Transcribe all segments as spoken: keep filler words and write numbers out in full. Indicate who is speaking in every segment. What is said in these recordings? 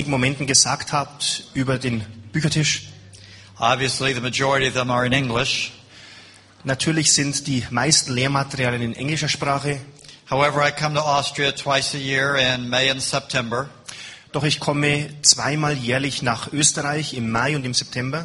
Speaker 1: Momenten gesagt habt über den Büchertisch.
Speaker 2: Obviously, the majority of them are in English.
Speaker 1: Natürlich sind die meisten Lehrmaterialien in englischer Sprache.
Speaker 2: However, I come to Austria twice a year in May and September.
Speaker 1: Doch ich komme zweimal jährlich nach Österreich im Mai und im September.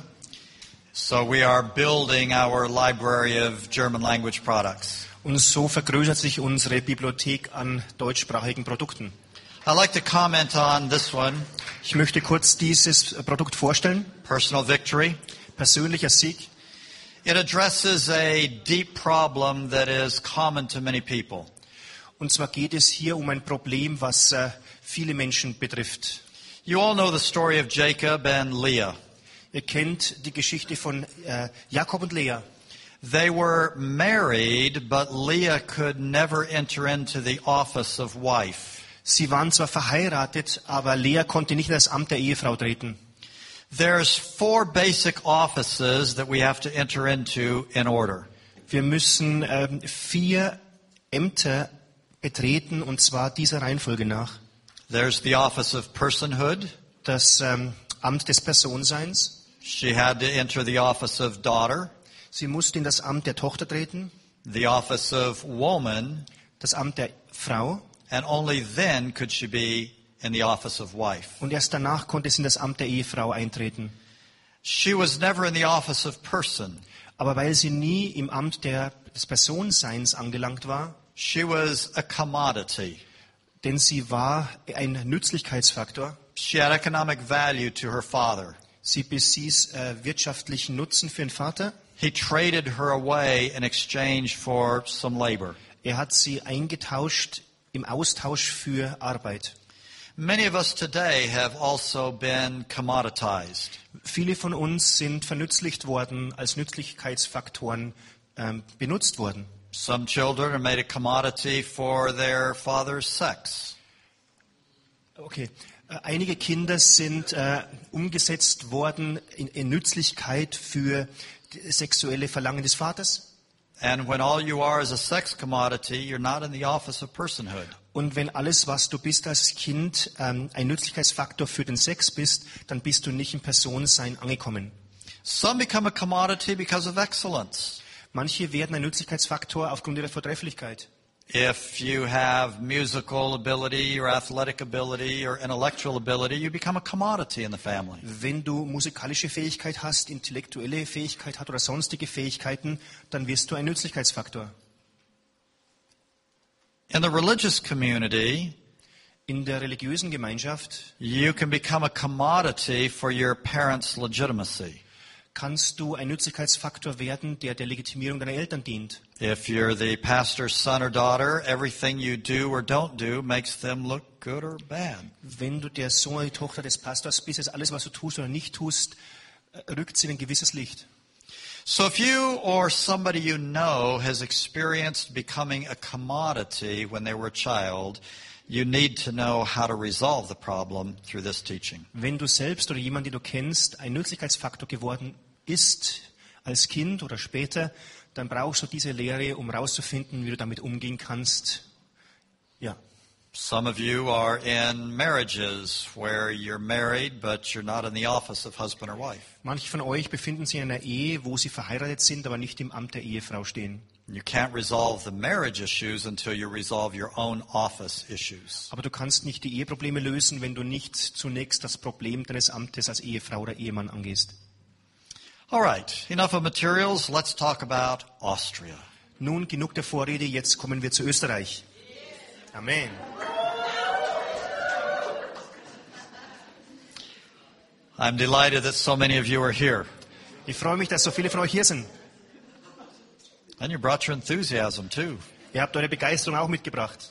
Speaker 2: So we are building our library of German language products.
Speaker 1: Und so vergrößert sich unsere Bibliothek an deutschsprachigen Produkten.
Speaker 2: I'd like to comment on this one.
Speaker 1: Ich möchte kurz dieses Produkt vorstellen.
Speaker 2: Personal Victory.
Speaker 1: Persönlicher Sieg.
Speaker 2: It addresses a deep problem that is common to many people.
Speaker 1: Und zwar geht es hier um ein Problem, was äh, viele Menschen betrifft.
Speaker 2: You all know the story of Jacob and Leah.
Speaker 1: Ihr kennt die Geschichte von äh, Jakob und Lea.
Speaker 2: They were married, but Leah could never enter into the office of wife.
Speaker 1: Sie waren zwar verheiratet, aber Lea konnte nicht in das Amt der Ehefrau treten.
Speaker 2: There's four basic offices that we have to enter into in order.
Speaker 1: Wir müssen ähm, vier Ämter betreten, und zwar dieser Reihenfolge nach.
Speaker 2: There's the office of personhood.
Speaker 1: Das ähm, Amt des Personenseins.
Speaker 2: She had to enter the office of daughter.
Speaker 1: Sie musste in das Amt der Tochter treten.
Speaker 2: The office of woman.
Speaker 1: Das Amt der Frau.
Speaker 2: And only then could she be in the office of wife.
Speaker 1: Und erst danach konnte sie in das Amt der Ehefrau eintreten.
Speaker 2: She was never in the office of person.
Speaker 1: Aber weil sie nie im Amt der, des Personenseins angelangt war,
Speaker 2: she was a commodity.
Speaker 1: Denn sie war ein Nützlichkeitsfaktor.
Speaker 2: She had economic value to her father.
Speaker 1: Sie besaß äh, wirtschaftlichen Nutzen für den Vater.
Speaker 2: He traded her away in exchange for some labor.
Speaker 1: Er hat sie eingetauscht im Austausch für Arbeit.
Speaker 2: Many of us today have also been commoditized.
Speaker 1: Viele von uns sind vernützlicht worden, als Nützlichkeitsfaktoren ähm, benutzt worden.
Speaker 2: Some children are made a commodity for their father's sex.
Speaker 1: Okay. Äh, einige Kinder sind äh, umgesetzt worden in, in Nützlichkeit für sexuelle Verlangen des Vaters.
Speaker 2: And when all you are is a sex commodity, you're not in the office of personhood.
Speaker 1: Und wenn alles, was du bist als Kind, ähm, ein Nützlichkeitsfaktor für den Sex bist, dann bist du nicht im Personensein angekommen.
Speaker 2: Some become a commodity because of excellence.
Speaker 1: Manche werden ein Nützlichkeitsfaktor aufgrund ihrer Vortrefflichkeit.
Speaker 2: If you have musical ability or athletic ability or intellectual ability, you become a commodity in the family.
Speaker 1: Wenn du musikalische Fähigkeit hast, intellektuelle Fähigkeit hast oder sonstige Fähigkeiten, dann wirst du ein Nützlichkeitsfaktor.
Speaker 2: In the religious community,
Speaker 1: in der religiösen Gemeinschaft,
Speaker 2: you can become a commodity for your parents' legitimacy.
Speaker 1: Kannst du ein Nützlichkeitsfaktor werden, der der Legitimierung deiner Eltern dient.
Speaker 2: If you're the pastor's son or daughter, everything you do or don't do makes them look good or bad.
Speaker 1: Wenn du der Sohn oder die Tochter des Pastors bist, ist alles, was du tust oder nicht tust, rückt sie in ein gewisses Licht.
Speaker 2: So if you or somebody you know has experienced becoming a commodity when they were a child, you need to know how to resolve the problem through this teaching.
Speaker 1: Wenn du selbst oder jemand, den du kennst, ein Nützlichkeitsfaktor geworden ist als Kind oder später, dann brauchst du diese Lehre, um herauszufinden, wie du damit umgehen kannst. Ja.
Speaker 2: Some of you are in marriages where you're married, but you're not in the office of husband or wife.
Speaker 1: Manche von euch befinden sich in einer Ehe, wo sie verheiratet sind, aber nicht im Amt der Ehefrau stehen.
Speaker 2: You can't resolve the marriage issues until you resolve your own office issues.
Speaker 1: Aber du kannst nicht die Eheprobleme lösen, wenn du nicht zunächst das Problem deines Amtes als Ehefrau oder Ehemann angehst.
Speaker 2: All right, enough of materials. Let's talk about Austria.
Speaker 1: Nun genug der Vorrede, jetzt kommen wir zu Österreich. Amen.
Speaker 2: I'm delighted that so many of you are here.
Speaker 1: Ich freue mich, dass so viele von euch hier sind.
Speaker 2: And you brought your enthusiasm too.
Speaker 1: Ihr habt eure Begeisterung auch mitgebracht.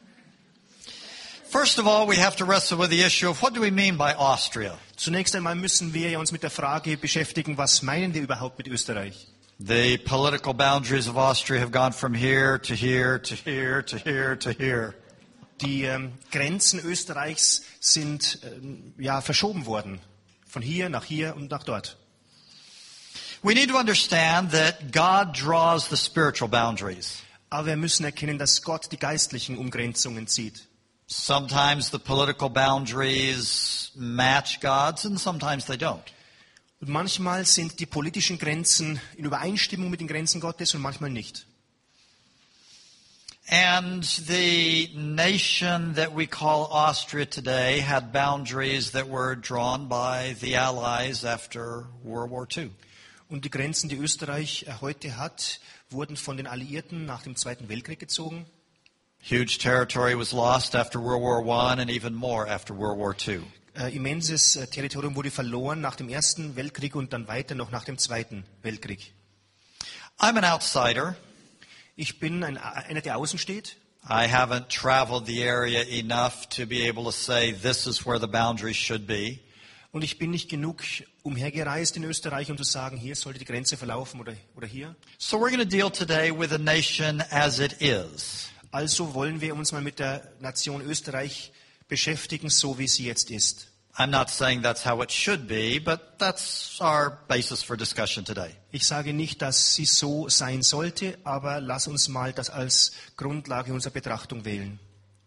Speaker 2: First of all, we have to wrestle with the issue of what do we mean by Austria?
Speaker 1: Zunächst einmal müssen wir uns mit der Frage beschäftigen, was meinen wir überhaupt mit Österreich?
Speaker 2: The political boundaries of Austria have gone from here to here to here to here to here.
Speaker 1: Die ähm, Grenzen Österreichs sind ähm, ja verschoben worden, von hier nach hier und nach dort.
Speaker 2: We need to understand that God draws the spiritual boundaries.
Speaker 1: Aber wir müssen erkennen, dass Gott die geistlichen Umgrenzungen zieht.
Speaker 2: Sometimes the political boundaries match God's and sometimes they don't.
Speaker 1: Und manchmal sind die politischen Grenzen in Übereinstimmung mit den Grenzen Gottes und manchmal nicht.
Speaker 2: And the nation that we call Austria today had boundaries that were drawn by the Allies after World War Two.
Speaker 1: Und die Grenzen, die Österreich heute hat, wurden von den Alliierten nach dem Zweiten Weltkrieg gezogen.
Speaker 2: Huge territory was lost after World War One and even more after World War Two.
Speaker 1: Äh, immenses äh, Territorium wurde verloren nach dem Ersten Weltkrieg und dann weiter noch nach dem Zweiten Weltkrieg.
Speaker 2: I'm an outsider.
Speaker 1: Ich bin ein, einer, der außen steht.
Speaker 2: I haven't traveled the area enough to be able to say this is where the boundaries should be.
Speaker 1: Und ich bin nicht genug umhergereist in Österreich, um zu sagen, hier sollte die Grenze verlaufen oder, oder hier.
Speaker 2: So we're going to deal today with a nation as it is.
Speaker 1: Also wollen wir uns mal mit der Nation Österreich beschäftigen, so wie sie jetzt ist.
Speaker 2: I'm not saying that's how it should be, but that's our basis for discussion today.
Speaker 1: Ich sage nicht, dass sie so sein sollte, aber lass uns mal das als Grundlage unserer Betrachtung wählen.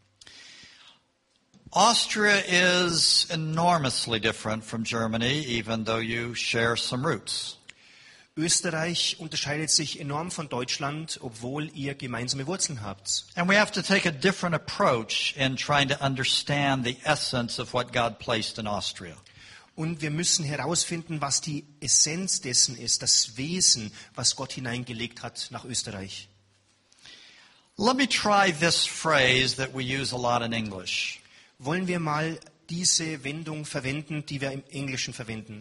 Speaker 2: Austria is enormously different from Germany, even though you share some roots.
Speaker 1: Österreich unterscheidet sich enorm von Deutschland, obwohl ihr gemeinsame Wurzeln habt.
Speaker 2: And we have to take a different approach in trying to understand the essence of what God placed in Austria.
Speaker 1: Und wir müssen herausfinden, was die Essenz dessen ist, das Wesen, was Gott hineingelegt hat nach Österreich.
Speaker 2: Let me try this phrase that we use a lot in English.
Speaker 1: Wollen wir mal diese Wendung verwenden, die wir im Englischen verwenden?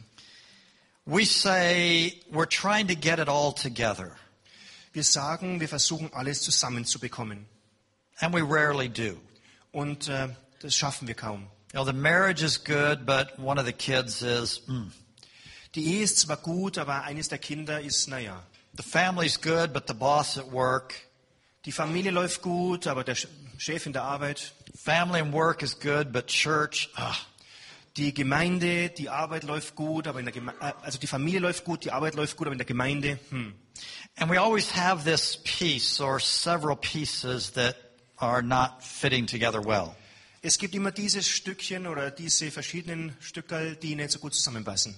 Speaker 2: We say we're trying to get it all together.
Speaker 1: Wir sagen, wir versuchen alles zusammenzubekommen.
Speaker 2: And we rarely do.
Speaker 1: Und äh, das schaffen wir kaum.
Speaker 2: You know, the marriage is good, but one of the kids is, mm.
Speaker 1: Die Ehe ist zwar gut, aber eines der Kinder ist, naja.
Speaker 2: The family's good, but the boss at work.
Speaker 1: Die Familie läuft gut, aber der Chef in der Arbeit.
Speaker 2: Family and work is good, but church, ah.
Speaker 1: Die Gemeinde, die Arbeit läuft gut, aber in der Geme also die Familie läuft gut, die Arbeit läuft gut, aber in der Gemeinde, hm.
Speaker 2: And we always have this piece or several pieces that are not fitting together well.
Speaker 1: Es gibt immer dieses Stückchen oder diese verschiedenen Stückerl, die nicht so gut zusammenpassen.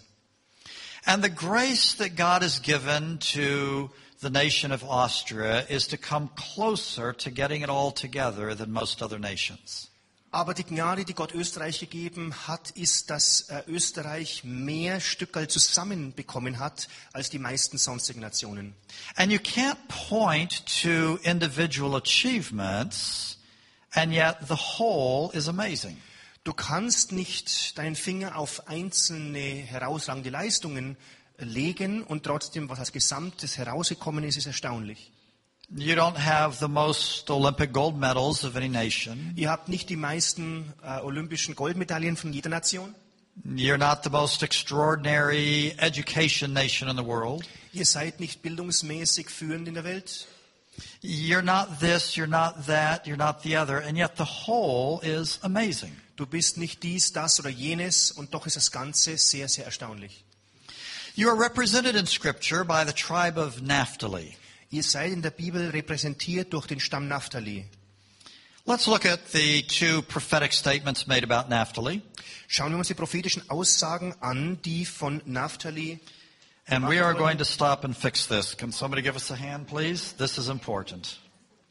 Speaker 2: And the grace that God has given to the nation of Austria is to come closer to getting it all together than most other nations.
Speaker 1: Aber die Gnade, die Gott Österreich gegeben hat, ist, dass äh, Österreich mehr Stückerl zusammenbekommen hat als die meisten sonstigen Nationen.
Speaker 2: And you can't point to individual achievements, and yet the whole is amazing.
Speaker 1: Du kannst nicht deinen Finger auf einzelne herausragende Leistungen legen und trotzdem, was als Gesamtes herausgekommen ist, ist erstaunlich.
Speaker 2: You don't have the most Olympic gold medals of any nation.
Speaker 1: Ihr habt nicht die meisten äh, olympischen Goldmedaillen von jeder Nation.
Speaker 2: You're not the most extraordinary education nation in the world.
Speaker 1: Ihr seid nicht bildungsmäßig führend in der Welt.
Speaker 2: You're not this, you're not that, you're not the other, and yet the whole is amazing.
Speaker 1: Du bist nicht dies, das oder jenes und doch ist das Ganze sehr, sehr erstaunlich.
Speaker 2: You are represented in Scripture by the tribe of Naphtali.
Speaker 1: Ihr seid in der Bibel repräsentiert durch den Stamm Naphtali.
Speaker 2: Let's look at the two prophetic statements made about Naphtali.
Speaker 1: Schauen wir uns die prophetischen Aussagen an, die von Naphtali
Speaker 2: And we are going to stop and fix this. Can somebody give us a hand, please? This is important.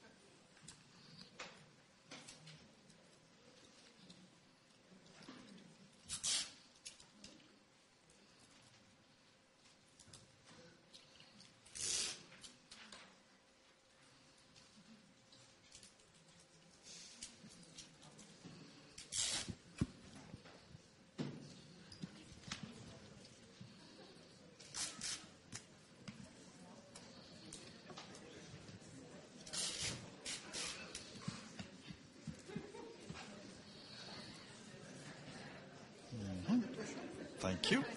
Speaker 2: Thank you.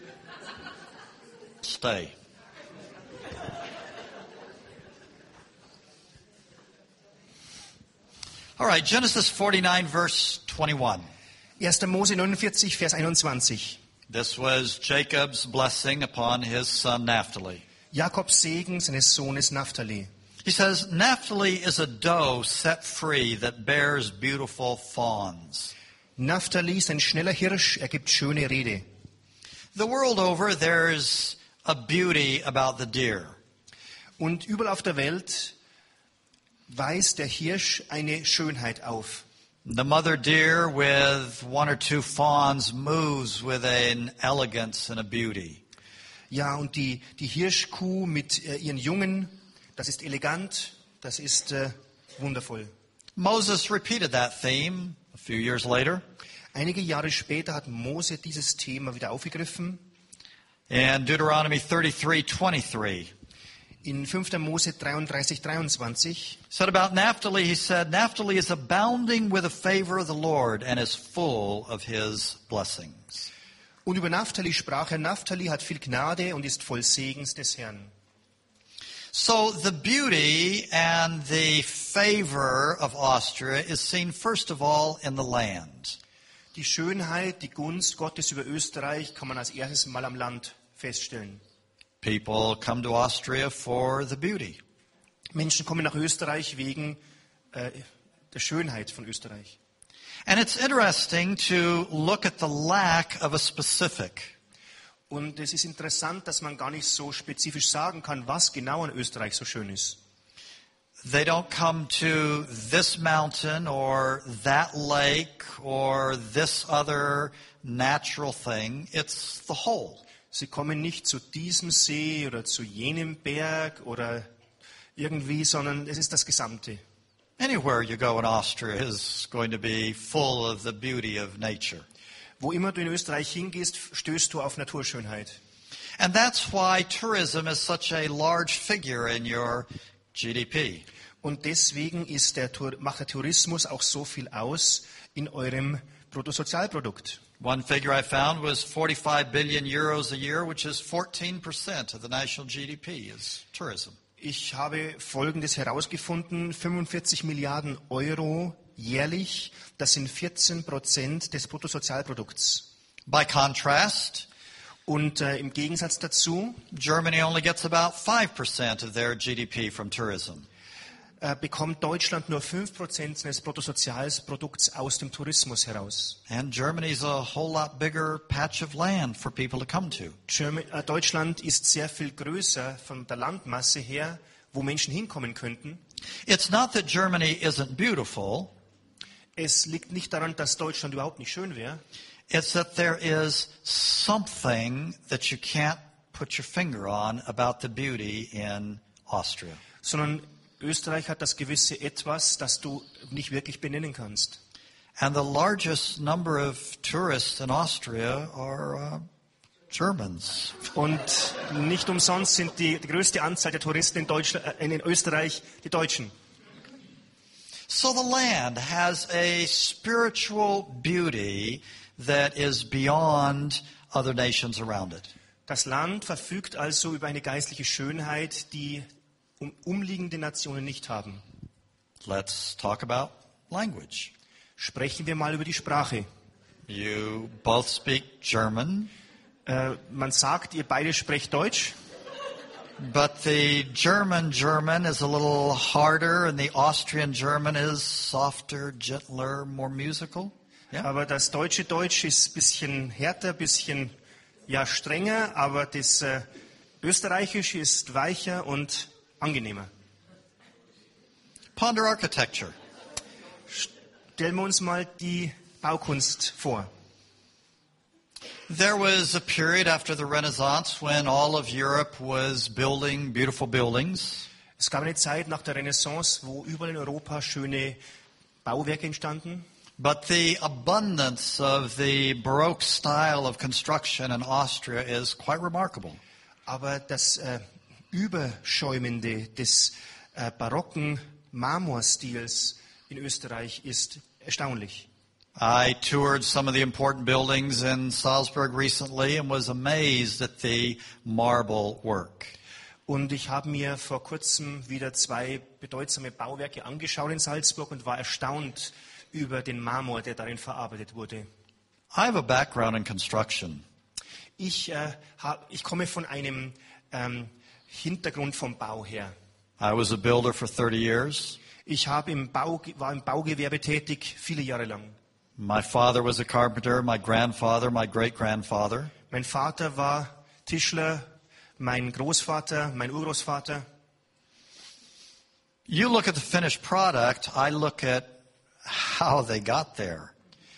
Speaker 2: Stay. All right, Genesis forty-nine, verse twenty-one.
Speaker 1: erster Mose neunundvierzig, Vers einundzwanzig.
Speaker 2: This was Jacob's blessing upon his son Naphtali.
Speaker 1: Jakobs Segen seines Sohnes Naphtali.
Speaker 2: He says, Naphtali is a doe set free that bears beautiful fawns.
Speaker 1: Naphtali ist ein schneller Hirsch, er gibt schöne Rede.
Speaker 2: The world over, there's a beauty about the deer.
Speaker 1: Und überall auf der Welt weist der Hirsch eine Schönheit auf.
Speaker 2: The mother deer with one or two fawns moves with an elegance and a beauty.
Speaker 1: Ja, und die, die Hirschkuh mit äh, ihren Jungen, das ist elegant, das ist äh, wundervoll.
Speaker 2: Moses repeated that theme a few years later.
Speaker 1: Einige Jahre später hat Mose dieses Thema wieder aufgegriffen.
Speaker 2: In Deuteronomy thirty-three twenty-three.
Speaker 1: In fünfter Mose dreiunddreißig, dreiundzwanzig
Speaker 2: Said about Naphtali, he said, Naphtali is abounding with the favor of the Lord and is full of his blessings.
Speaker 1: Und über Naphtali sprach er, Naphtali hat viel Gnade und ist voll Segens des Herrn.
Speaker 2: So the beauty and the favor of Austria is seen first of all in the land.
Speaker 1: Die Schönheit, die Gunst Gottes über Österreich kann man als erstes mal am Land feststellen.
Speaker 2: People come to Austria for the beauty.
Speaker 1: Menschen kommen nach Österreich wegen äh, der Schönheit von Österreich.
Speaker 2: And it's interesting to look at the lack of a specific.
Speaker 1: Und es ist interessant, dass man gar nicht so spezifisch sagen kann, was genau an Österreich so schön ist.
Speaker 2: They don't come to this mountain or that lake or this other natural thing. It's the whole.
Speaker 1: Sie kommen nicht zu diesem See oder zu jenem Berg oder irgendwie, sondern es ist das Gesamte.
Speaker 2: Anywhere you go in Austria is going to be full of the beauty of nature.
Speaker 1: Wo immer du in Österreich hingehst, stößt du auf Naturschönheit.
Speaker 2: And that's why tourism is such a large figure in your G D P.
Speaker 1: Und deswegen ist der, macht der Tourismus auch so viel aus in eurem Bruttosozialprodukt.
Speaker 2: One figure I found was forty-five billion euros a year, which is fourteen percent of the national G D P is tourism.
Speaker 1: Ich habe Folgendes herausgefunden, fünfundvierzig Milliarden Euro jährlich, das sind vierzehn Prozent des Bruttosozialprodukts.
Speaker 2: By contrast,
Speaker 1: Und äh, im Gegensatz dazu
Speaker 2: Germany only gets about five percent of their G D P from tourism.
Speaker 1: äh, bekommt Deutschland nur fünf Prozent seines Bruttosozialprodukts aus dem Tourismus heraus.
Speaker 2: And Germany's a whole lot bigger patch of land for people to come to.
Speaker 1: German, äh, Deutschland ist sehr viel größer von der Landmasse her, wo Menschen hinkommen könnten.
Speaker 2: It's not that Germany isn't beautiful.
Speaker 1: Es liegt nicht daran, dass Deutschland überhaupt nicht schön wäre.
Speaker 2: It's that there is something that you can't put your finger on about the beauty in Austria.
Speaker 1: Sondern Österreich hat das gewisse Etwas, das du nicht wirklich benennen kannst.
Speaker 2: And the largest number of tourists in Austria are uh, Germans.
Speaker 1: Und nicht umsonst sind die, die größte Anzahl der Touristen in, Deutschland, äh, in Österreich die Deutschen.
Speaker 2: So the land has a spiritual beauty that is beyond other nations around it.
Speaker 1: Das Land verfügt also über eine geistliche Schönheit, die um, umliegende Nationen nicht haben.
Speaker 2: Let's talk about language.
Speaker 1: Sprechen wir mal über die Sprache.
Speaker 2: You both speak German,
Speaker 1: Äh, man sagt, ihr beide sprecht Deutsch,
Speaker 2: but the German German is a little harder and the Austrian German is softer, gentler, more musical. Yeah?
Speaker 1: aber das deutsche Deutsch ist ein bisschen härter, ein bisschen ja, strenger, aber das äh, österreichische ist weicher und angenehmer.
Speaker 2: Ponder architecture.
Speaker 1: Stellen wir uns mal die Baukunst vor.
Speaker 2: There was a period after the Renaissance when all of Europe was building beautiful buildings.
Speaker 1: Es gab eine Zeit nach der Renaissance, wo überall in Europa schöne Bauwerke entstanden.
Speaker 2: But the abundance of the Baroque style of construction in Austria is quite remarkable.
Speaker 1: Aber das äh, Überschäumende des äh, barocken Marmorstils in Österreich ist erstaunlich.
Speaker 2: I toured some of the important buildings in Salzburg recently and was amazed at the marble work.
Speaker 1: Und ich habe mir vor kurzem wieder zwei bedeutsame Bauwerke angeschaut in Salzburg und war erstaunt über den Marmor, der darin verarbeitet wurde.
Speaker 2: I have a background in construction.
Speaker 1: Ich, äh, hab, ich komme von einem ähm, Hintergrund vom Bau her.
Speaker 2: I was a builder for thirty years.
Speaker 1: Ich habe im Bau, war im Baugewerbe tätig, viele Jahre lang.
Speaker 2: My father was a carpenter, my grandfather, my great-grandfather.
Speaker 1: Mein Vater war Tischler, mein Großvater, mein Urgroßvater.
Speaker 2: You look at the finished product, I look at how they got there.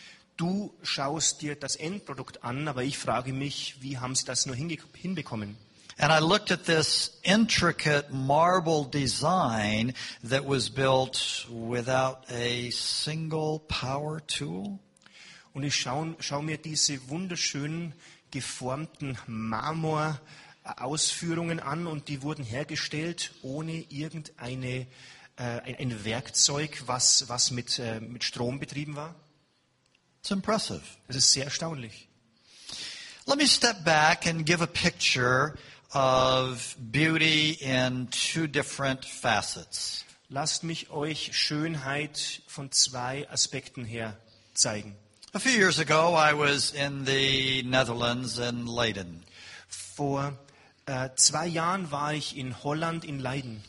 Speaker 1: Du schaust dir das Endprodukt an, aber ich frage mich, wie haben sie das nur hinge- hinbekommen?
Speaker 2: And I looked at this intricate marble design that was built without a single power tool.
Speaker 1: Und ich schaue schau mir diese wunderschönen geformten Marmorausführungen an und die wurden hergestellt ohne irgendeine äh, ein, ein Werkzeug, was, was mit, äh, mit Strom betrieben war.
Speaker 2: It's impressive.
Speaker 1: Das ist sehr erstaunlich.
Speaker 2: Let me step back and give a picture of beauty in two different facets.
Speaker 1: Lasst mich euch Schönheit von zwei Aspekten her zeigen.
Speaker 2: A few years ago, I was in the Netherlands in Leiden.
Speaker 1: Vor äh, zwei Jahren war ich in Holland in Leiden.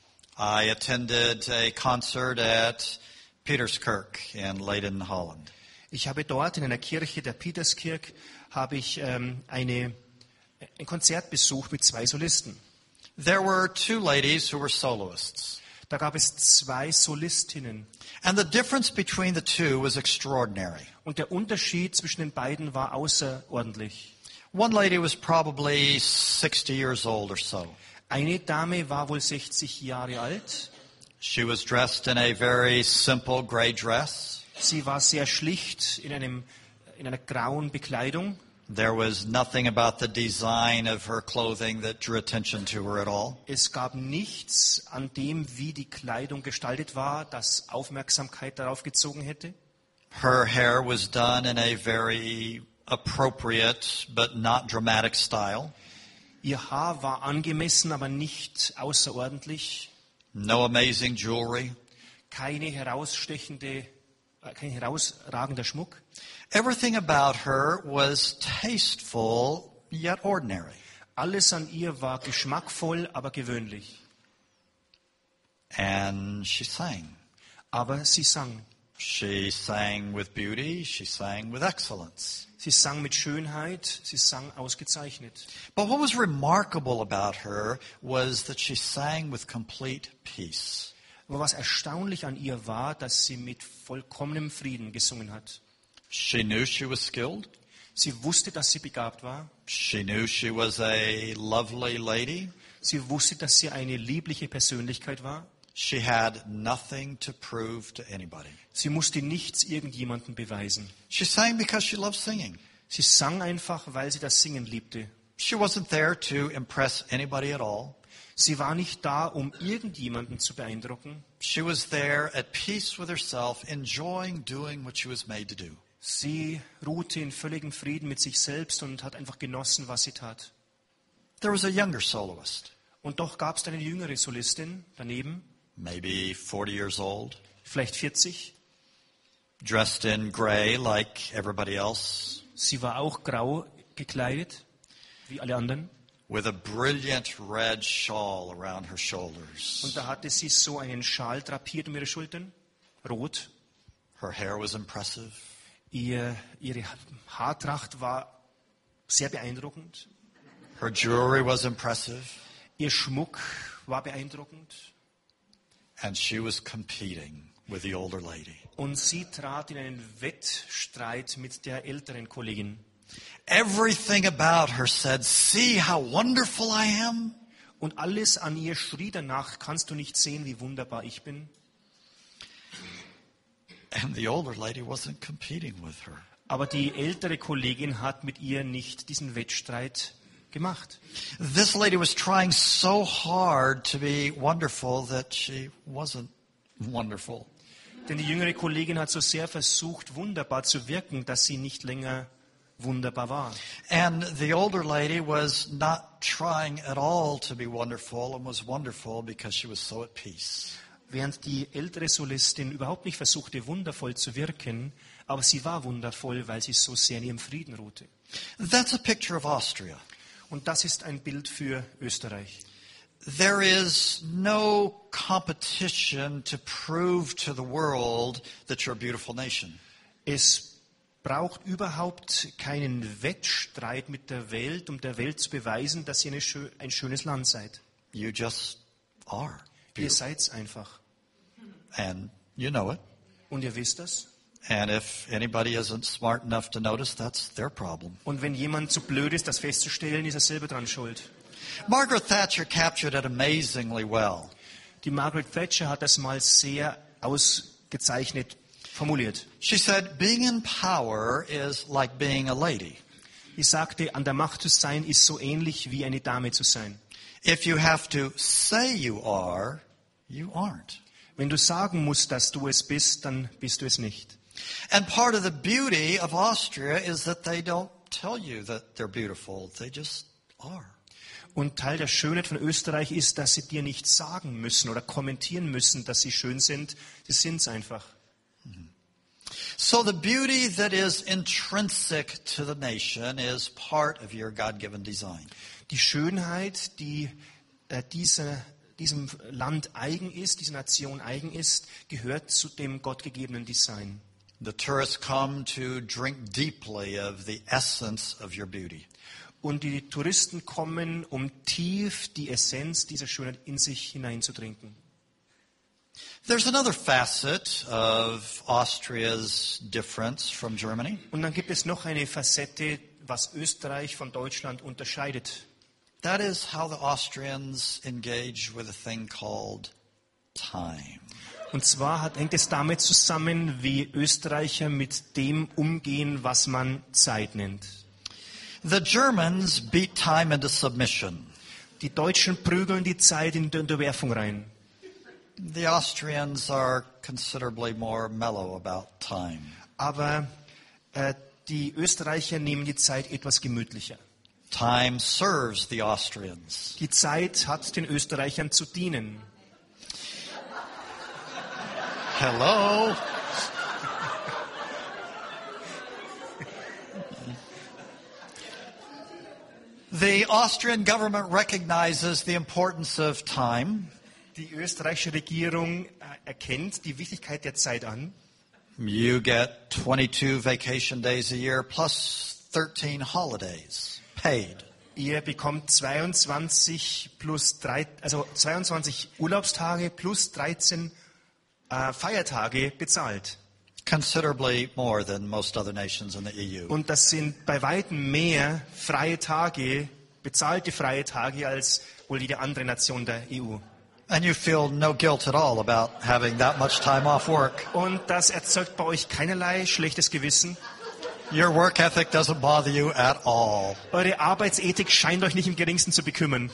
Speaker 2: I attended a concert at Pieterskirk in Leiden, Holland.
Speaker 1: Ich habe dort in einer Kirche der Pieterskirk habe ich ähm, eine, ein Konzert besucht mit zwei Solisten.
Speaker 2: There were two ladies who were soloists.
Speaker 1: Da gab es zwei Solistinnen.
Speaker 2: And the difference between the two was extraordinary.
Speaker 1: Und der Unterschied zwischen den beiden war außerordentlich.
Speaker 2: One lady was probably sixty years old or so.
Speaker 1: Eine Dame war wohl sechzig Jahre alt.
Speaker 2: She was dressed in a very simple gray dress.
Speaker 1: Sie war sehr schlicht in, einem, in einer grauen Bekleidung.
Speaker 2: There was nothing about the design of her clothing that drew attention to her at all.
Speaker 1: Es gab nichts an dem, wie die Kleidung gestaltet war, das Aufmerksamkeit darauf gezogen hätte.
Speaker 2: Her hair was done in a very appropriate but not dramatic style.
Speaker 1: Ihr Haar war angemessen, aber nicht außerordentlich.
Speaker 2: No amazing jewelry.
Speaker 1: Keine herausstechende, äh, kein herausragender Schmuck.
Speaker 2: Everything about her was tasteful yet ordinary.
Speaker 1: Alles an ihr war geschmackvoll, aber gewöhnlich.
Speaker 2: And she sang.
Speaker 1: Aber sie sang.
Speaker 2: She sang with beauty, she sang with excellence.
Speaker 1: Sie sang mit Schönheit, sie sang ausgezeichnet.
Speaker 2: But what was remarkable about her was that she sang with complete peace.
Speaker 1: Aber was erstaunlich an ihr war, dass sie mit vollkommenem Frieden gesungen hat.
Speaker 2: She knew she was skilled.
Speaker 1: Sie wusste, dass sie begabt war.
Speaker 2: She knew she was a lovely lady.
Speaker 1: Sie wusste, dass sie eine liebliche Persönlichkeit war.
Speaker 2: She had nothing to prove to anybody.
Speaker 1: Sie musste nichts irgendjemandem beweisen.
Speaker 2: She sang because she loved singing.
Speaker 1: Sie sang einfach, weil sie das Singen liebte.
Speaker 2: She wasn't there to impress anybody at all.
Speaker 1: Sie war nicht da, um irgendjemanden zu beeindrucken.
Speaker 2: She was there at peace with herself, enjoying doing what she was made to do.
Speaker 1: Sie ruhte in völligem Frieden mit sich selbst und hat einfach genossen, was sie tat.
Speaker 2: There was a younger soloist,
Speaker 1: Und doch gab es eine jüngere Solistin daneben,
Speaker 2: maybe forty years old,
Speaker 1: vielleicht vierzig.
Speaker 2: dressed in gray like everybody else,
Speaker 1: Sie war auch grau gekleidet, wie alle anderen.
Speaker 2: with a brilliant red shawl around her shoulders.
Speaker 1: Und da hatte sie so einen Schal drapiert um ihre Schultern, rot.
Speaker 2: Her hair was impressive.
Speaker 1: Ihr, ihre Haartracht war sehr beeindruckend.
Speaker 2: Her jewelry was impressive.
Speaker 1: Ihr Schmuck war beeindruckend.
Speaker 2: And she was competing with the older lady.
Speaker 1: Und sie trat in einen Wettstreit mit der älteren Kollegin.
Speaker 2: Everything about her said, "See how wonderful I am."
Speaker 1: Und alles an ihr schrie danach, kannst du nicht sehen, wie wunderbar ich bin?
Speaker 2: And the older lady wasn't competing with her.
Speaker 1: Aber die ältere Kollegin hat mit ihr nicht diesen Wettstreit gemacht.
Speaker 2: This lady was trying so hard to be wonderful that she wasn't wonderful.
Speaker 1: Denn die jüngere Kollegin hat so sehr versucht, wunderbar zu wirken, dass sie nicht länger wunderbar war.
Speaker 2: And the older lady was not trying at all to be wonderful and was wonderful because she was so at peace.
Speaker 1: Während die ältere Solistin überhaupt nicht versuchte, wundervoll zu wirken, aber sie war wundervoll, weil sie so sehr in ihrem Frieden ruhte.
Speaker 2: That's a picture of Austria.
Speaker 1: Und das ist ein Bild für Österreich.
Speaker 2: there is no competition to prove to the world that you're a beautiful nation.
Speaker 1: Es braucht überhaupt keinen Wettstreit mit der Welt, um der Welt zu beweisen, dass ihr eine schö- ein schönes Land seid.
Speaker 2: You just are
Speaker 1: Ihr
Speaker 2: beautiful.
Speaker 1: seid's einfach.
Speaker 2: And you know it.
Speaker 1: Und ihr wisst das.
Speaker 2: And if anybody isn't smart enough to notice, that's their problem.
Speaker 1: Und wenn jemand zu blöd ist, das festzustellen, ist er selber dran schuld.
Speaker 2: Margaret Thatcher captured it amazingly well.
Speaker 1: Die Margaret Thatcher hat das mal sehr ausgezeichnet formuliert.
Speaker 2: She said, being in power is like being a lady.
Speaker 1: Sie sagte, an der Macht zu sein, ist so ähnlich wie eine Dame zu sein.
Speaker 2: If you have to say you are, you aren't.
Speaker 1: Wenn du sagen musst, dass du es bist, dann bist du es nicht.
Speaker 2: And part of the beauty of Austria is that they don't tell you that they're beautiful. They just are.
Speaker 1: Und Teil der Schönheit von Österreich ist, dass sie dir nicht sagen müssen oder kommentieren müssen, dass sie schön sind. Sie sind's einfach.
Speaker 2: So the beauty that is intrinsic to the nation is part of your God-given design.
Speaker 1: Die Schönheit, die äh, dieser, diesem Land eigen ist, dieser Nation eigen ist, gehört zu dem gottgegebenen Design.
Speaker 2: The tourists come to drink deeply of the essence of your beauty.
Speaker 1: Und die Touristen kommen, um tief die Essenz dieser Schönheit in sich hineinzutrinken.
Speaker 2: There's another facet of Austria's difference from Germany.
Speaker 1: Und dann gibt es noch eine Facette, was Österreich von Deutschland unterscheidet.
Speaker 2: That is how the Austrians engage with a thing called time.
Speaker 1: Und zwar hat, hängt es damit zusammen, wie Österreicher mit dem umgehen, was man Zeit nennt.
Speaker 2: The Germans beat time into submission.
Speaker 1: Die Deutschen prügeln die Zeit in die Unterwerfung rein.
Speaker 2: The Austrians are considerably more mellow about time.
Speaker 1: Aber äh, die Österreicher nehmen die Zeit etwas gemütlicher.
Speaker 2: Time serves the Austrians.
Speaker 1: Die Zeit hat den Österreichern zu dienen.
Speaker 2: Hello? The Austrian government recognizes the importance of time.
Speaker 1: Die österreichische Regierung äh, erkennt die Wichtigkeit der Zeit an.
Speaker 2: You get twenty-two vacation days a year plus thirteen holidays paid.
Speaker 1: Ihr bekommt zweiundzwanzig plus drei, also zweiundzwanzig Urlaubstage plus dreizehn äh, Feiertage bezahlt.
Speaker 2: Considerably more than most other nations in the E U.
Speaker 1: Und das sind bei weitem mehr freie Tage, bezahlte freie Tage als wohl jede andere Nation der E U.
Speaker 2: And you feel no guilt at all about having that much time off work.
Speaker 1: Und das erzeugt bei euch keinerlei schlechtes Gewissen.
Speaker 2: Your work ethic doesn't bother you at all.
Speaker 1: Eure Arbeitsethik scheint euch nicht im geringsten zu bekümmern.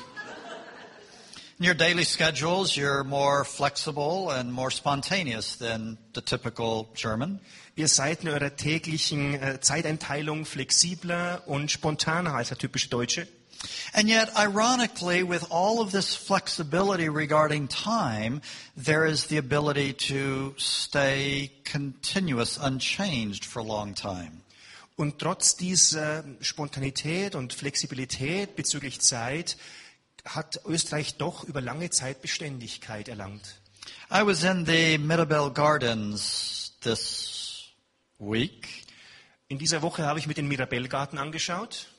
Speaker 2: In your daily schedules, you're more flexible and more spontaneous than the typical German.
Speaker 1: Ihr seid in eurer täglichen äh, Zeiteinteilung flexibler und spontaner als der typische Deutsche.
Speaker 2: And yet, ironically, with all of this flexibility regarding time, there is the ability to stay continuous, unchanged for a long time.
Speaker 1: Und trotz dieser Spontanität und Flexibilität bezüglich Zeit hat Österreich doch über lange Zeit Beständigkeit erlangt.
Speaker 2: I was in the Mirabel Gardens this week.
Speaker 1: In dieser Woche habe ich mir den Mirabellgarten angeschaut.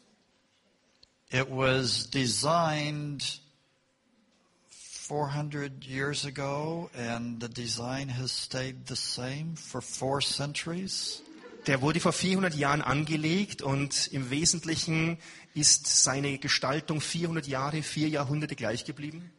Speaker 2: It was designed four hundred years ago, and the design has stayed the same for four centuries.
Speaker 1: Der wurde vor vierhundert Jahren angelegt und im Wesentlichen ist seine Gestaltung vierhundert Jahre, vier Jahrhunderte gleich geblieben.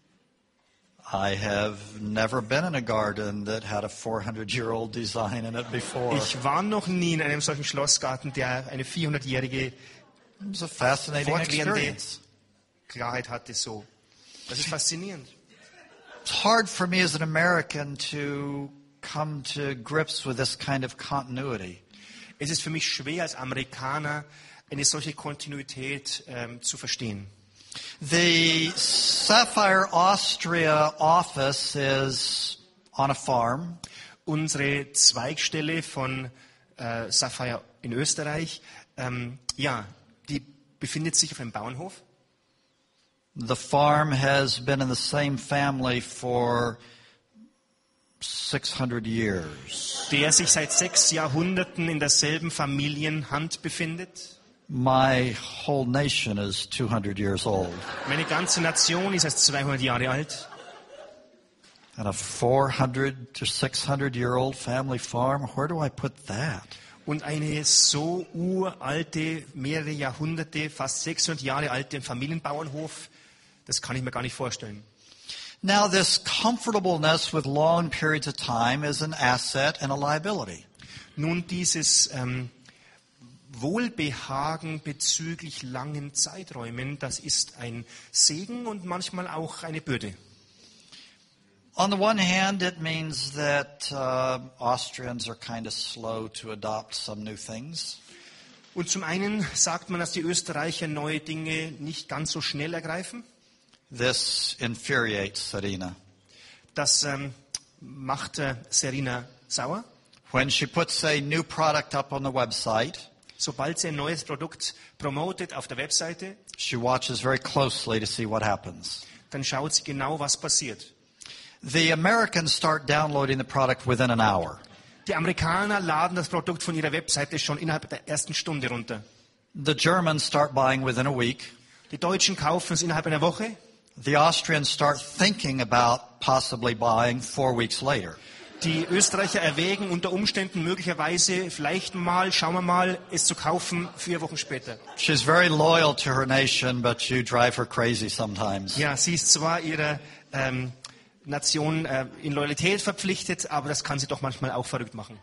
Speaker 2: I have never been in a garden that had a four hundred year old design in it before.
Speaker 1: Ich war noch nie in einem solchen Schlossgarten, der eine vierhundertjährige
Speaker 2: It was a fascinating
Speaker 1: fortwährende
Speaker 2: experience.
Speaker 1: Klarheit hatte. So, das ist faszinierend.
Speaker 2: It's hard for me as an American to come to grips with this kind of continuity.
Speaker 1: Es ist für mich schwer als Amerikaner eine solche Kontinuität ähm, zu verstehen.
Speaker 2: The Sapphire Austria office is on a farm.
Speaker 1: Unsere Zweigstelle von äh, Sapphire in Österreich, ähm, ja, die befindet sich auf einem Bauernhof.
Speaker 2: The farm has been in the same family for six hundred years.
Speaker 1: Der sich seit sechs Jahrhunderten in derselben Familienhand befindet.
Speaker 2: My whole nation is two hundred years old.
Speaker 1: Meine ganze Nation ist erst zweihundert Jahre alt.
Speaker 2: And a four hundred to six hundred year old family farm, where do I put that?
Speaker 1: Und eine so uralte, mehrere Jahrhunderte, fast sechshundert Jahre alte Familienbauernhof, das kann ich mir gar nicht vorstellen.
Speaker 2: Now, this comfortableness with long periods of time is an asset and a liability.
Speaker 1: Nun, dieses ähm, Wohlbehagen bezüglich langen Zeiträumen, das ist ein Segen und manchmal auch eine Bürde.
Speaker 2: On the one hand, it means that uh, Austrians are kind of slow to adopt some new things.
Speaker 1: Und zum einen sagt man, dass die Österreicher neue Dinge nicht ganz so schnell ergreifen.
Speaker 2: This infuriates Serena.
Speaker 1: Das ähm, macht äh, Serena sauer.
Speaker 2: When she puts a new product up on the website,
Speaker 1: Sobald sie ein neues Produkt promotet auf der Webseite,
Speaker 2: she watches very closely to see what happens.
Speaker 1: dann schaut sie genau, was passiert.
Speaker 2: The Americans start downloading the product within an hour.
Speaker 1: Die Amerikaner laden das Produkt von ihrer Webseite schon innerhalb der ersten Stunde runter.
Speaker 2: The Germans start buying within a week.
Speaker 1: Die Deutschen kaufen es innerhalb einer Woche.
Speaker 2: The Austrians start thinking about possibly buying four weeks later.
Speaker 1: Die Österreicher erwägen unter Umständen möglicherweise, vielleicht mal, schauen wir mal, es zu kaufen vier Wochen später.
Speaker 2: She's very loyal to her nation, but you drive her crazy sometimes.
Speaker 1: Ja, sie ist zwar ihrer ähm, Nation äh, in Loyalität verpflichtet, aber das kann sie doch manchmal auch verrückt machen.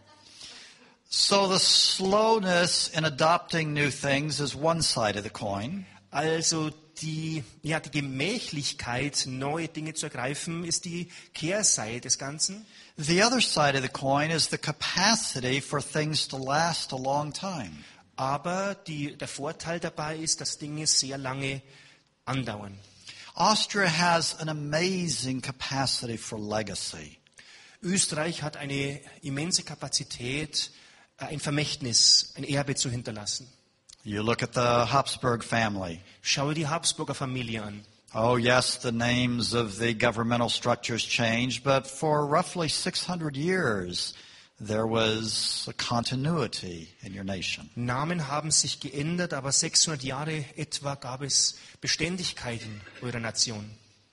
Speaker 2: So the slowness in adopting new things is one side of the coin.
Speaker 1: Also die, ja, die Gemächlichkeit, neue Dinge zu ergreifen, ist die Kehrseite des Ganzen.
Speaker 2: The other side of the coin is the capacity for things to last a long time.
Speaker 1: Aber die, der Vorteil dabei ist, dass Dinge sehr lange andauern.
Speaker 2: Austria has an amazing capacity for legacy.
Speaker 1: Österreich hat eine immense Kapazität, ein Vermächtnis, ein Erbe zu hinterlassen.
Speaker 2: You look at the Habsburg family.
Speaker 1: Schau dir die Habsburger Familie an.
Speaker 2: Oh yes, the names of the governmental structures changed, but for roughly six hundred years there was a continuity in your nation.
Speaker 1: Namen haben sich geändert, aber sechshundert Jahre etwa gab es Beständigkeit in eurer Nation.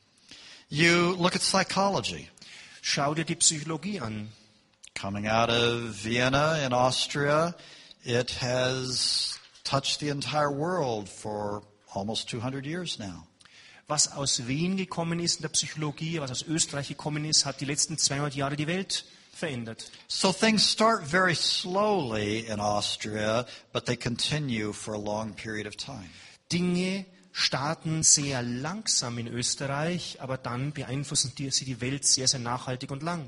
Speaker 2: You look at psychology.
Speaker 1: Schau dir die Psychologie an.
Speaker 2: Coming out of Vienna in Austria, it has touched the entire world for almost two hundred years now.
Speaker 1: Was aus Wien gekommen ist in der Psychologie, was aus Österreich gekommen ist, hat die letzten zweihundert Jahre die Welt verändert.
Speaker 2: So things start very slowly in Austria, but they continue for a long period of time.
Speaker 1: Dinge starten sehr langsam in Österreich, aber dann beeinflussen die, sie die Welt sehr, sehr nachhaltig und lang.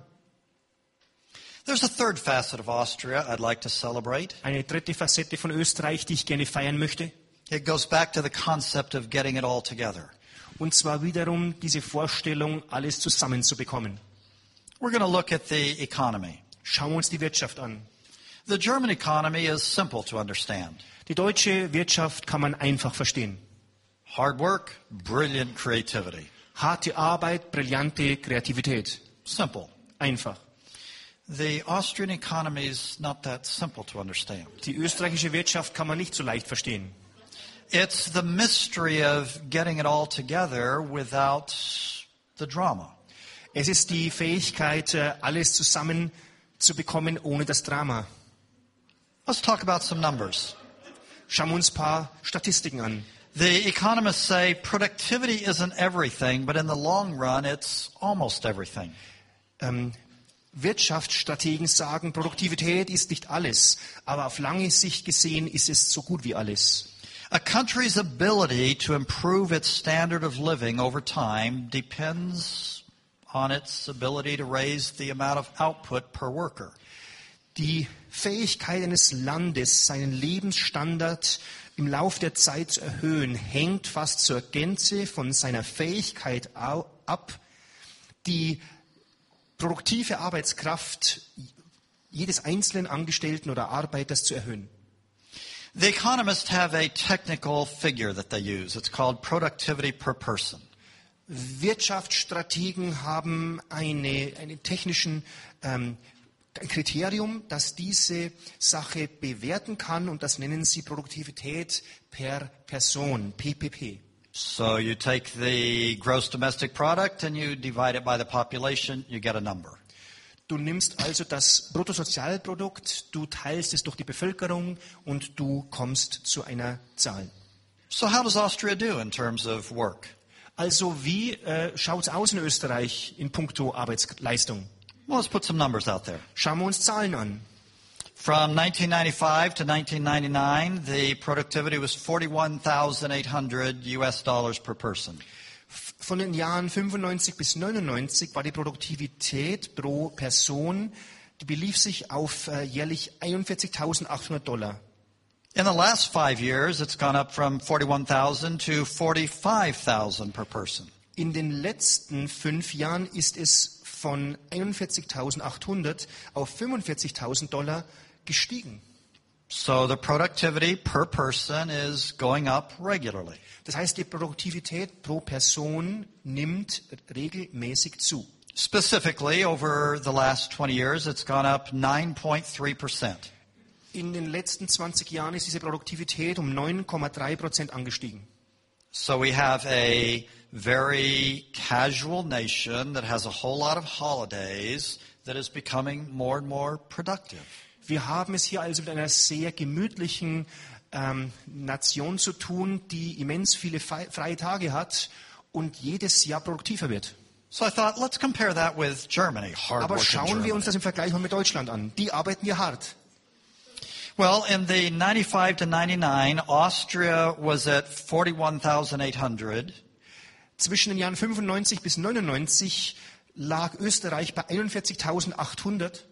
Speaker 2: There's a third facet of Austria I'd like to celebrate.
Speaker 1: Eine dritte Facette von Österreich, die ich gerne feiern möchte.
Speaker 2: It goes back to the concept of getting it all together.
Speaker 1: Und zwar wiederum diese Vorstellung, alles zusammenzubekommen.
Speaker 2: We're going to look at the economy.
Speaker 1: Schauen wir uns die Wirtschaft an.
Speaker 2: The German economy is simple to understand.
Speaker 1: Die deutsche Wirtschaft kann man einfach verstehen.
Speaker 2: Hard work, brilliant creativity.
Speaker 1: Harte Arbeit, brillante Kreativität.
Speaker 2: Simple.
Speaker 1: Einfach.
Speaker 2: The Austrian economy is not that simple to understand.
Speaker 1: Die österreichische Wirtschaft kann man nicht so leicht verstehen.
Speaker 2: It's the mystery of getting it all together without the drama.
Speaker 1: Es ist die Fähigkeit, alles zusammen zu bekommen, ohne das Drama.
Speaker 2: Let's talk about some numbers.
Speaker 1: Schauen wir uns ein paar Statistiken an.
Speaker 2: The economists say productivity isn't everything, but in the long run, it's almost everything.
Speaker 1: Ähm, Wirtschaftsstrategen sagen, Produktivität ist nicht alles, aber auf lange Sicht gesehen ist es so gut wie alles.
Speaker 2: A country's ability to improve its standard of living over time depends on its ability to raise the amount of output per worker.
Speaker 1: Die Fähigkeit eines Landes, seinen Lebensstandard im Lauf der Zeit zu erhöhen, hängt fast zur Gänze von seiner Fähigkeit ab, die produktive Arbeitskraft jedes einzelnen Angestellten oder Arbeiters zu erhöhen.
Speaker 2: The economists have a technical figure that they use. It's called productivity per person.
Speaker 1: Wirtschaftsstrategen haben eine, einen technischen ähm, ein Kriterium, das diese Sache bewerten kann, und das nennen sie Produktivität per Person, P P P.
Speaker 2: So you take the gross domestic product and you divide it by the population, you get a number.
Speaker 1: Du nimmst also das Bruttosozialprodukt, du teilst es durch die Bevölkerung und du kommst zu einer Zahl.
Speaker 2: So how does Austria do in terms of work?
Speaker 1: Also wie äh, schaut es aus in Österreich in puncto Arbeitsleistung?
Speaker 2: Well, let's put some numbers out there.
Speaker 1: Schauen wir uns Zahlen an.
Speaker 2: From nineteen ninety-five to nineteen ninety-nine, the productivity was forty-one thousand eight hundred U S dollars per person.
Speaker 1: Von den Jahren fünfundneunzig bis neunundneunzig war die Produktivität pro Person, die belief sich auf äh, jährlich einundvierzigtausendachthundert Dollar.
Speaker 2: In the last five years, it's gone up from forty-one thousand to forty-five thousand per person.
Speaker 1: In den letzten fünf Jahren ist es von einundvierzigtausendachthundert auf fünfundvierzigtausend Dollar gestiegen.
Speaker 2: So the productivity per person is going up regularly.
Speaker 1: Das heißt, die Produktivität pro Person nimmt regelmäßig zu.
Speaker 2: Specifically, over the last twenty years, it's gone up nine point three percent.
Speaker 1: In den letzten zwanzig Jahren ist diese Produktivität um neun Komma drei Prozent angestiegen.
Speaker 2: So we have a very casual nation that has a whole lot of holidays that is becoming more and more productive.
Speaker 1: Wir haben es hier also mit einer sehr gemütlichen ähm, Nation zu tun, die immens viele freie Tage hat und jedes Jahr produktiver wird.
Speaker 2: So I thought, let's compare that with Germany. Hard
Speaker 1: Aber
Speaker 2: work in
Speaker 1: schauen
Speaker 2: Germany.
Speaker 1: wir uns das im Vergleich mal mit Deutschland an. Die arbeiten ja hart.
Speaker 2: Well, in the ninety-five to ninety-nine, Austria was at forty-one thousand eight hundred.
Speaker 1: Zwischen den Jahren fünfundneunzig bis neunundneunzig lag Österreich bei einundvierzigtausendachthundert.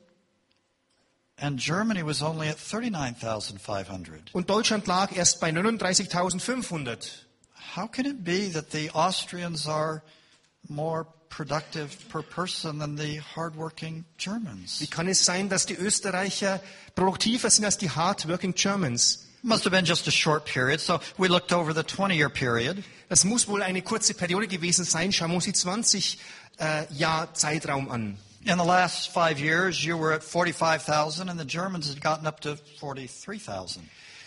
Speaker 2: And Germany was only at thirty-nine thousand five hundred.
Speaker 1: Und Deutschland lag erst bei neununddreißigtausendfünfhundert.
Speaker 2: How can it be that the Austrians are more productive per person than the hardworking Germans?
Speaker 1: Wie kann es sein, dass die Österreicher produktiver sind als die hard-working Germans?
Speaker 2: Must have been just a short period. So we looked over the twenty-year period.
Speaker 1: Das muss wohl eine kurze Periode gewesen sein. Schauen wir uns die zwanzig äh, Jahr Zeitraum an.
Speaker 2: In the last five years, you were at forty-five thousand, and the Germans had gotten up to forty-three thousand.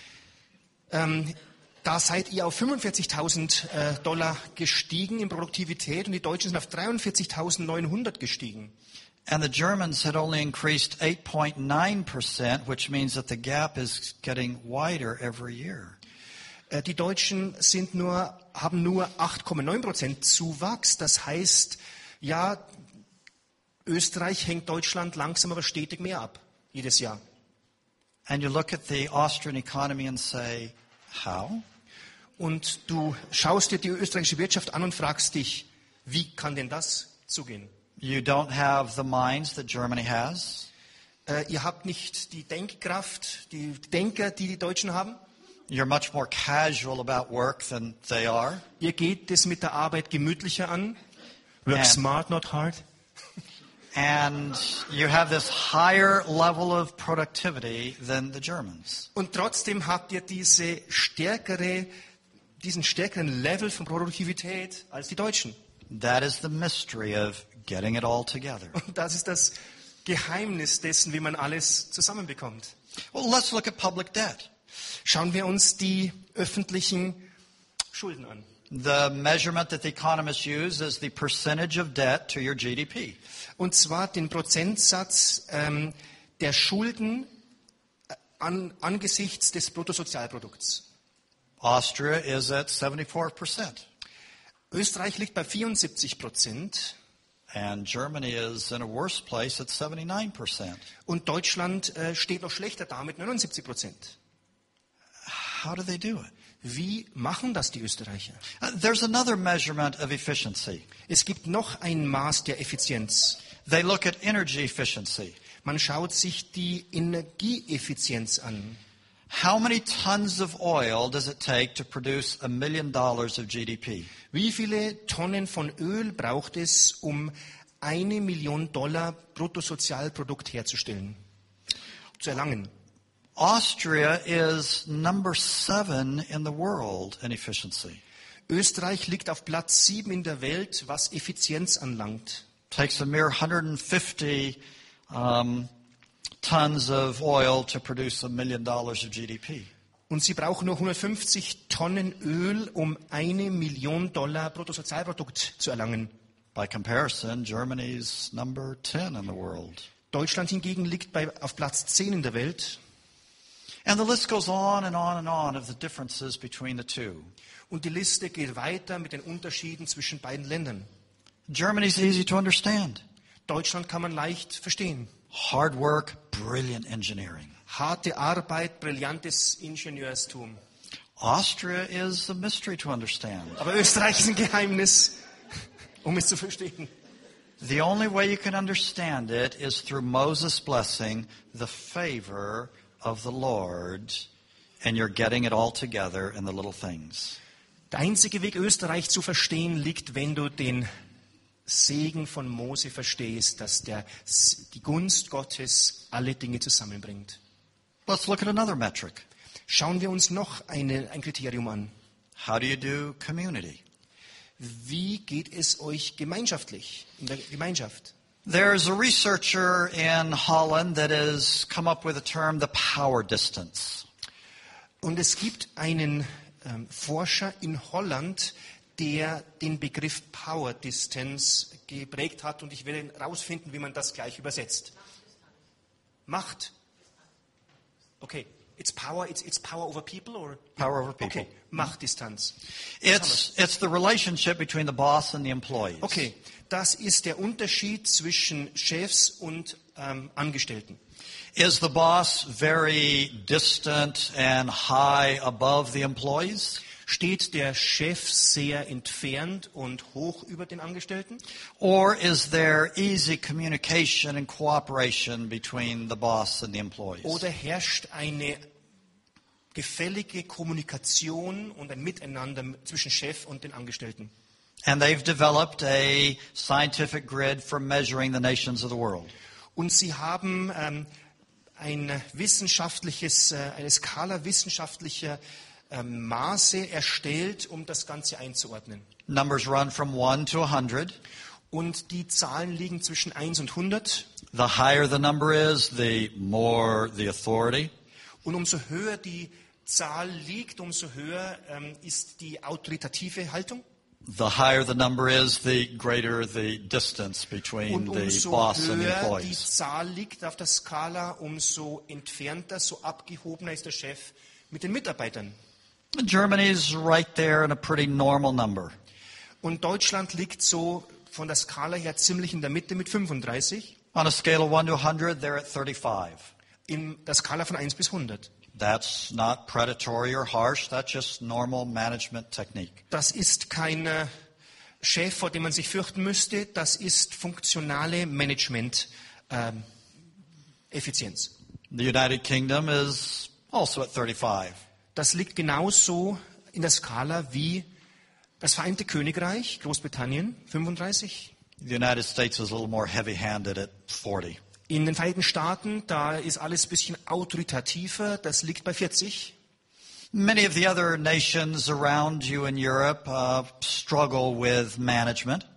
Speaker 1: Ähm, da seid ihr auf fünfundvierzigtausend äh, Dollar gestiegen in Produktivität und die Deutschen sind auf dreiundvierzigtausendneunhundert gestiegen.
Speaker 2: And the Germans had only increased eight point nine percent, which means that the gap is getting wider every year.
Speaker 1: Äh, die Deutschen sind nur, haben nur acht Komma neun Prozent Zuwachs. Das heißt, ja, Österreich hängt Deutschland langsam aber stetig mehr ab, jedes Jahr.
Speaker 2: And you look at the Austrian economy and say, how?
Speaker 1: Und du schaust dir die österreichische Wirtschaft an und fragst dich, wie kann denn das zugehen?
Speaker 2: You don't have the minds that Germany has.
Speaker 1: Äh, ihr habt nicht die Denkkraft, die Denker, die die Deutschen haben.
Speaker 2: You're much more casual about work than they are.
Speaker 1: Ihr geht es mit der Arbeit gemütlicher an. Work
Speaker 2: Ja.
Speaker 1: smart, not hard.
Speaker 2: And you have this higher level of productivity than the Germans.
Speaker 1: Und trotzdem habt ihr diese stärkere, diesen stärkeren Level von Produktivität als die Deutschen.
Speaker 2: That is the mystery of getting it all together.
Speaker 1: Und das ist das Geheimnis dessen, wie man alles zusammenbekommt.
Speaker 2: Well, let's look at public debt.
Speaker 1: Schauen wir uns die öffentlichen Schulden an.
Speaker 2: The measurement that the economists use is the percentage of debt to your G D P.
Speaker 1: Und zwar den Prozentsatz ähm, der Schulden an, angesichts des Bruttosozialprodukts.
Speaker 2: Austria is at seventy-four percent.
Speaker 1: Österreich liegt bei vierundsiebzig Prozent
Speaker 2: And Germany is in a worse place at seventy-nine percent.
Speaker 1: und Deutschland äh, steht noch schlechter da mit neunundsiebzig Prozent.
Speaker 2: How do they do it?
Speaker 1: Wie machen das die Österreicher?
Speaker 2: Uh, There's another measurement of efficiency.
Speaker 1: Es gibt noch ein Maß der Effizienz.
Speaker 2: They look at energy efficiency.
Speaker 1: Man schaut sich die Energieeffizienz an.
Speaker 2: How many tons of oil does it take to produce a million dollars of G D P?
Speaker 1: Wie viele Tonnen von Öl braucht es, um eine Million Dollar Bruttosozialprodukt herzustellen, zu erlangen?
Speaker 2: Austria is number seven in the world in efficiency.
Speaker 1: Österreich liegt auf Platz sieben in der Welt, was Effizienz anlangt.
Speaker 2: Takes a mere one hundred fifty um, tons of oil to produce a million dollars of G D P.
Speaker 1: Und sie brauchen nur hundertfünfzig Tonnen Öl, um eine Million Dollar Bruttosozialprodukt zu erlangen.
Speaker 2: By comparison, Germany's number ten in the world.
Speaker 1: Deutschland hingegen liegt bei, auf Platz zehn in der Welt.
Speaker 2: And the list goes on and on and on of the differences between the two.
Speaker 1: Und die Liste geht weiter mit den Unterschieden zwischen beiden Ländern.
Speaker 2: Germany's easy to understand.
Speaker 1: Deutschland kann man leicht verstehen.
Speaker 2: Hard work, brilliant engineering.
Speaker 1: Harte Arbeit, brillantes Ingenieurstum.
Speaker 2: Austria is a mystery to understand.
Speaker 1: Aber Österreich ist ein Geheimnis, um es zu verstehen.
Speaker 2: The only way you can understand it is through Moses' blessing, the favor of the Lord, and you're getting it all together in the little things.
Speaker 1: Der einzige Weg, Österreich zu verstehen, liegt, wenn du den Segen von Mose verstehst, dass der, die Gunst Gottes alle Dinge zusammenbringt.
Speaker 2: Let's look at another metric.
Speaker 1: Schauen wir uns noch eine, ein Kriterium an.
Speaker 2: How do you do community?
Speaker 1: Wie geht es euch gemeinschaftlich, in der Gemeinschaft?
Speaker 2: There's a researcher in Holland that has come up with a term, the power distance.
Speaker 1: Und es gibt einen ähm, Forscher in Holland, der den Begriff Power Distance geprägt hat. Und ich werde herausfinden, wie man das gleich übersetzt. Macht. Okay. It's power, it's, it's power over people, or?
Speaker 2: Power over people.
Speaker 1: Okay. Machtdistanz.
Speaker 2: It's, it's the relationship between the boss and the employees.
Speaker 1: Okay. Das ist der Unterschied zwischen Chefs und ähm, Angestellten.
Speaker 2: Is the boss very distant and high above the employees?
Speaker 1: Steht der Chef sehr entfernt und hoch über den Angestellten?
Speaker 2: Or is there easy communication and cooperation between the boss and the employees?
Speaker 1: Oder herrscht eine gefällige Kommunikation und ein Miteinander zwischen Chef und den Angestellten?
Speaker 2: And they've developed a scientific grid for measuring the nations of the world.
Speaker 1: Und sie haben ähm, ein wissenschaftliches, äh, eine Skala wissenschaftlicher ähm, Maße erstellt, um das Ganze einzuordnen.
Speaker 2: Numbers run from one to a hundred.
Speaker 1: Und die Zahlen liegen zwischen eins und hundert.
Speaker 2: The higher the number is, the more the authority.
Speaker 1: Und umso höher die Zahl liegt, umso höher ähm, ist die autoritative Haltung.
Speaker 2: The higher the number is, the greater the distance between
Speaker 1: Und
Speaker 2: the
Speaker 1: umso
Speaker 2: boss and the
Speaker 1: höher die
Speaker 2: employees.
Speaker 1: Zahl liegt auf der Skala, umso entfernter, so abgehobener ist der Chef mit den Mitarbeitern.
Speaker 2: Germany's right there in a pretty normal number.
Speaker 1: Und Deutschland liegt so von der Skala her ziemlich in der Mitte mit fünfunddreißig.
Speaker 2: On a scale of one to a hundred, they're at thirty-five.
Speaker 1: In der Skala von eins bis hundert.
Speaker 2: That's not predatory or harsh. That's just normal management technique.
Speaker 1: Das ist kein äh, Chef, vor dem man sich fürchten müsste. Das ist funktionale Management ähm, Effizienz.
Speaker 2: The United Kingdom is also at thirty-five.
Speaker 1: Das liegt genauso in der Skala wie das Vereinigte Königreich, Großbritannien, fünfunddreißig.
Speaker 2: The United States is a little more heavy-handed at forty.
Speaker 1: In den Vereinigten Staaten, da ist alles ein bisschen autoritativer, das liegt bei vierzig.
Speaker 2: Many of the other nations around you in Europe uh, struggle with management.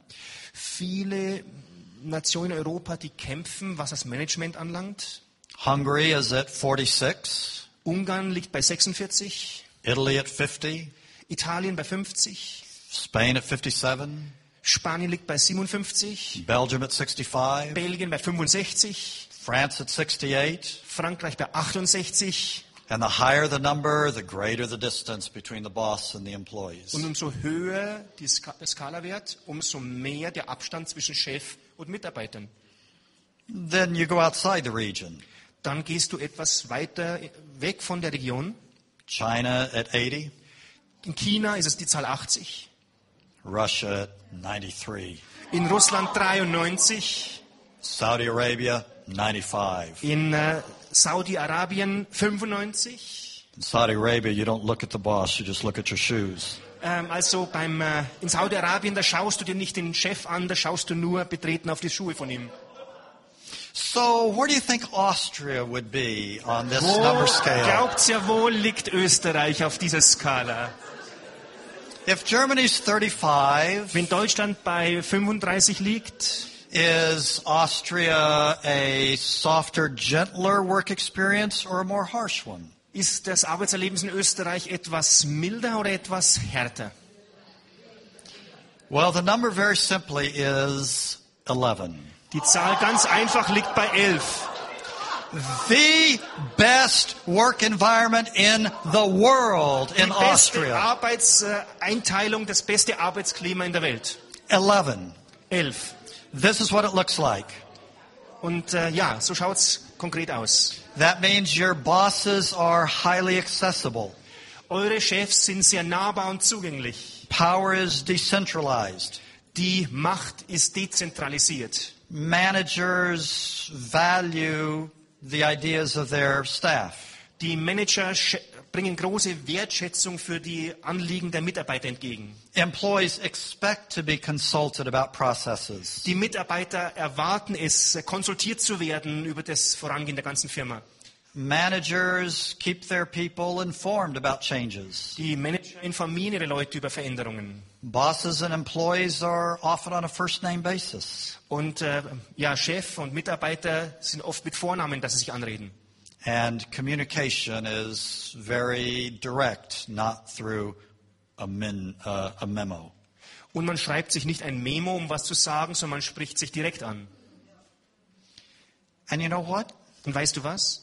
Speaker 1: Viele Nationen in Europa, die kämpfen, was das Management anlangt.
Speaker 2: Hungary is at forty-six.
Speaker 1: Ungarn liegt bei sechsundvierzig.
Speaker 2: Italy at fifty.
Speaker 1: Italien bei fünfzig.
Speaker 2: Spain at fifty-seven.
Speaker 1: Spanien liegt bei siebenundfünfzig.
Speaker 2: Belgium at sixty-five.
Speaker 1: Belgien bei fünfundsechzig.
Speaker 2: France at sixty-eight.
Speaker 1: Frankreich bei achtundsechzig.
Speaker 2: And the higher the number, the greater the distance between the boss and the employees.
Speaker 1: Und umso höher die Ska- der Skalawert, umso mehr der Abstand zwischen Chef und Mitarbeitern.
Speaker 2: Then you go outside the region.
Speaker 1: Dann gehst du etwas weiter weg von der Region.
Speaker 2: China at eighty.
Speaker 1: In China ist es die Zahl achtzig.
Speaker 2: Russia at ninety-three.
Speaker 1: In Russland dreiundneunzig.
Speaker 2: Saudi Arabia, ninety-five.
Speaker 1: In äh, Saudi-Arabien fünfundneunzig.
Speaker 2: In Saudi Arabia, you don't look at the boss, you just look at your shoes.
Speaker 1: Ähm, also beim, äh, in Saudi-Arabien, da schaust du dir nicht den Chef an, da schaust du nur betreten auf die Schuhe von ihm.
Speaker 2: So where do you think Austria would be on this
Speaker 1: Wo
Speaker 2: number scale?
Speaker 1: glaubt ihr, wo liegt Österreich auf dieser Skala?
Speaker 2: If Germany's thirty-five,
Speaker 1: Wenn Deutschland bei fünfunddreißig liegt,
Speaker 2: is Austria a softer, gentler work experience or a more harsh one?
Speaker 1: ist das Arbeitserlebnis in Österreich etwas milder oder etwas härter?
Speaker 2: Well, the number very simply is eleven.
Speaker 1: Die Zahl ganz einfach liegt bei elf.
Speaker 2: The best work environment in the world
Speaker 1: Die
Speaker 2: in
Speaker 1: beste
Speaker 2: Austria.
Speaker 1: Arbeitseinteilung, das beste Arbeitsklima in der Welt.
Speaker 2: eleven.
Speaker 1: Elf.
Speaker 2: This is what it looks like.
Speaker 1: Und äh, ja, so schaut's konkret aus.
Speaker 2: That means your bosses are highly accessible.
Speaker 1: Eure Chefs sind sehr nahbar und zugänglich.
Speaker 2: Power is decentralized.
Speaker 1: Die Macht ist dezentralisiert.
Speaker 2: Managers value the ideas of their staff.
Speaker 1: Die Manager sch- bringen große Wertschätzung für die Anliegen der Mitarbeiter entgegen.
Speaker 2: Employees expect to be consulted about processes.
Speaker 1: Die Mitarbeiter erwarten es, konsultiert zu werden über das Vorangehen der ganzen Firma.
Speaker 2: Managers keep their people informed about changes.
Speaker 1: Die Manager informieren ihre Leute über Veränderungen.
Speaker 2: Bosses and employees are often on a first-name basis.
Speaker 1: Und äh, ja, Chef und Mitarbeiter sind oft mit Vornamen, dass sie sich anreden.
Speaker 2: And communication is very direct, not through a, min, uh, a memo.
Speaker 1: Und man schreibt sich nicht ein Memo, um was zu sagen, sondern man spricht sich direkt an.
Speaker 2: And you know what?
Speaker 1: Und weißt du was?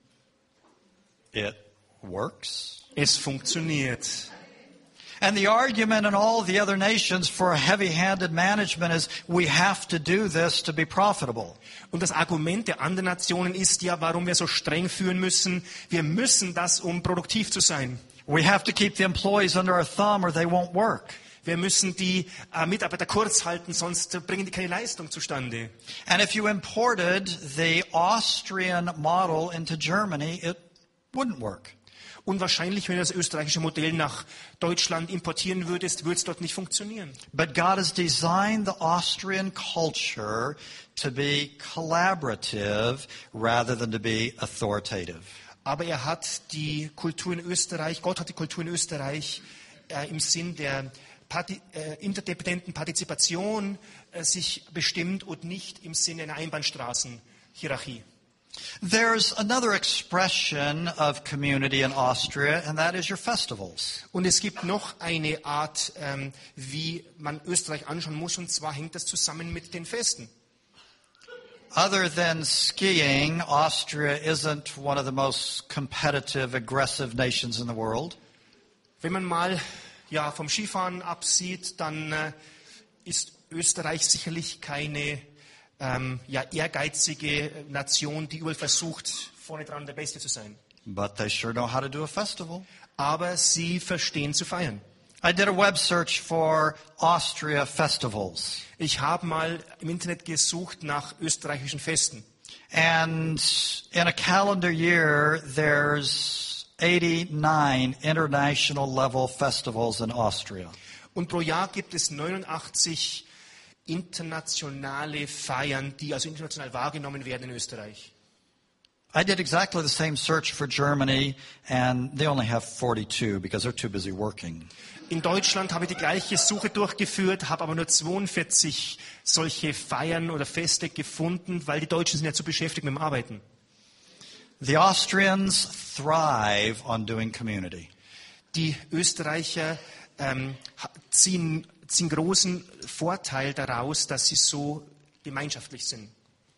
Speaker 2: It works.
Speaker 1: Es funktioniert.
Speaker 2: And the argument in all the other nations for heavy-handed management is we have to do this to be profitable.
Speaker 1: Und das Argument der anderen Nationen ist ja, warum wir so streng führen müssen. Wir müssen das, um produktiv zu sein.
Speaker 2: We have to keep the employees under our thumb or they won't work.
Speaker 1: Wir müssen die äh, Mitarbeiter kurz halten, sonst äh, bringen die keine Leistung zustande.
Speaker 2: And if you imported the Austrian model into Germany, it wouldn't work.
Speaker 1: Und wahrscheinlich, wenn du das österreichische Modell nach Deutschland importieren würdest, würde es dort nicht funktionieren.
Speaker 2: But God has designed the Austrian culture to be collaborative rather than to be authoritative.
Speaker 1: Aber er hat die Kultur in Österreich, Gott hat die Kultur in Österreich äh, im Sinn der Parti äh, interdependenten Partizipation äh, sich bestimmt und nicht im Sinne einer Einbahnstraßenhierarchie.
Speaker 2: There's another expression of community in Austria, and that is your festivals.
Speaker 1: Und es gibt noch eine Art, ähm, wie man Österreich anschauen muss, und zwar hängt das zusammen mit den Festen.
Speaker 2: Other than skiing, Austria isn't one of the most competitive, aggressive nations in the world.
Speaker 1: Wenn man mal ja, vom Skifahren absieht, dann äh, ist Österreich sicherlich keine ähm, ja, ehrgeizige Nation, die überall versucht, vorne dran der Beste zu sein.
Speaker 2: But they sure know how to do a festival.
Speaker 1: Aber sie verstehen zu feiern.
Speaker 2: I did a web search for Austria festivals.
Speaker 1: Ich habe mal im Internet gesucht nach österreichischen Festen.
Speaker 2: And in a calendar year, there's eighty-nine international level festivals in Austria.
Speaker 1: Und pro Jahr gibt es neunundachtzig internationale Feiern, die also international wahrgenommen werden in Österreich.
Speaker 2: I did exactly the same search for Germany, and they only have forty-two because they're too busy working.
Speaker 1: In Deutschland habe ich die gleiche Suche durchgeführt, habe aber nur zweiundvierzig solche Feiern oder Feste gefunden, weil die Deutschen sind ja zu beschäftigt mit dem Arbeiten.
Speaker 2: The Austrians thrive on doing community.
Speaker 1: Die Österreicher ähm, ziehen, ziehen großen Vorteil daraus, dass sie so gemeinschaftlich sind.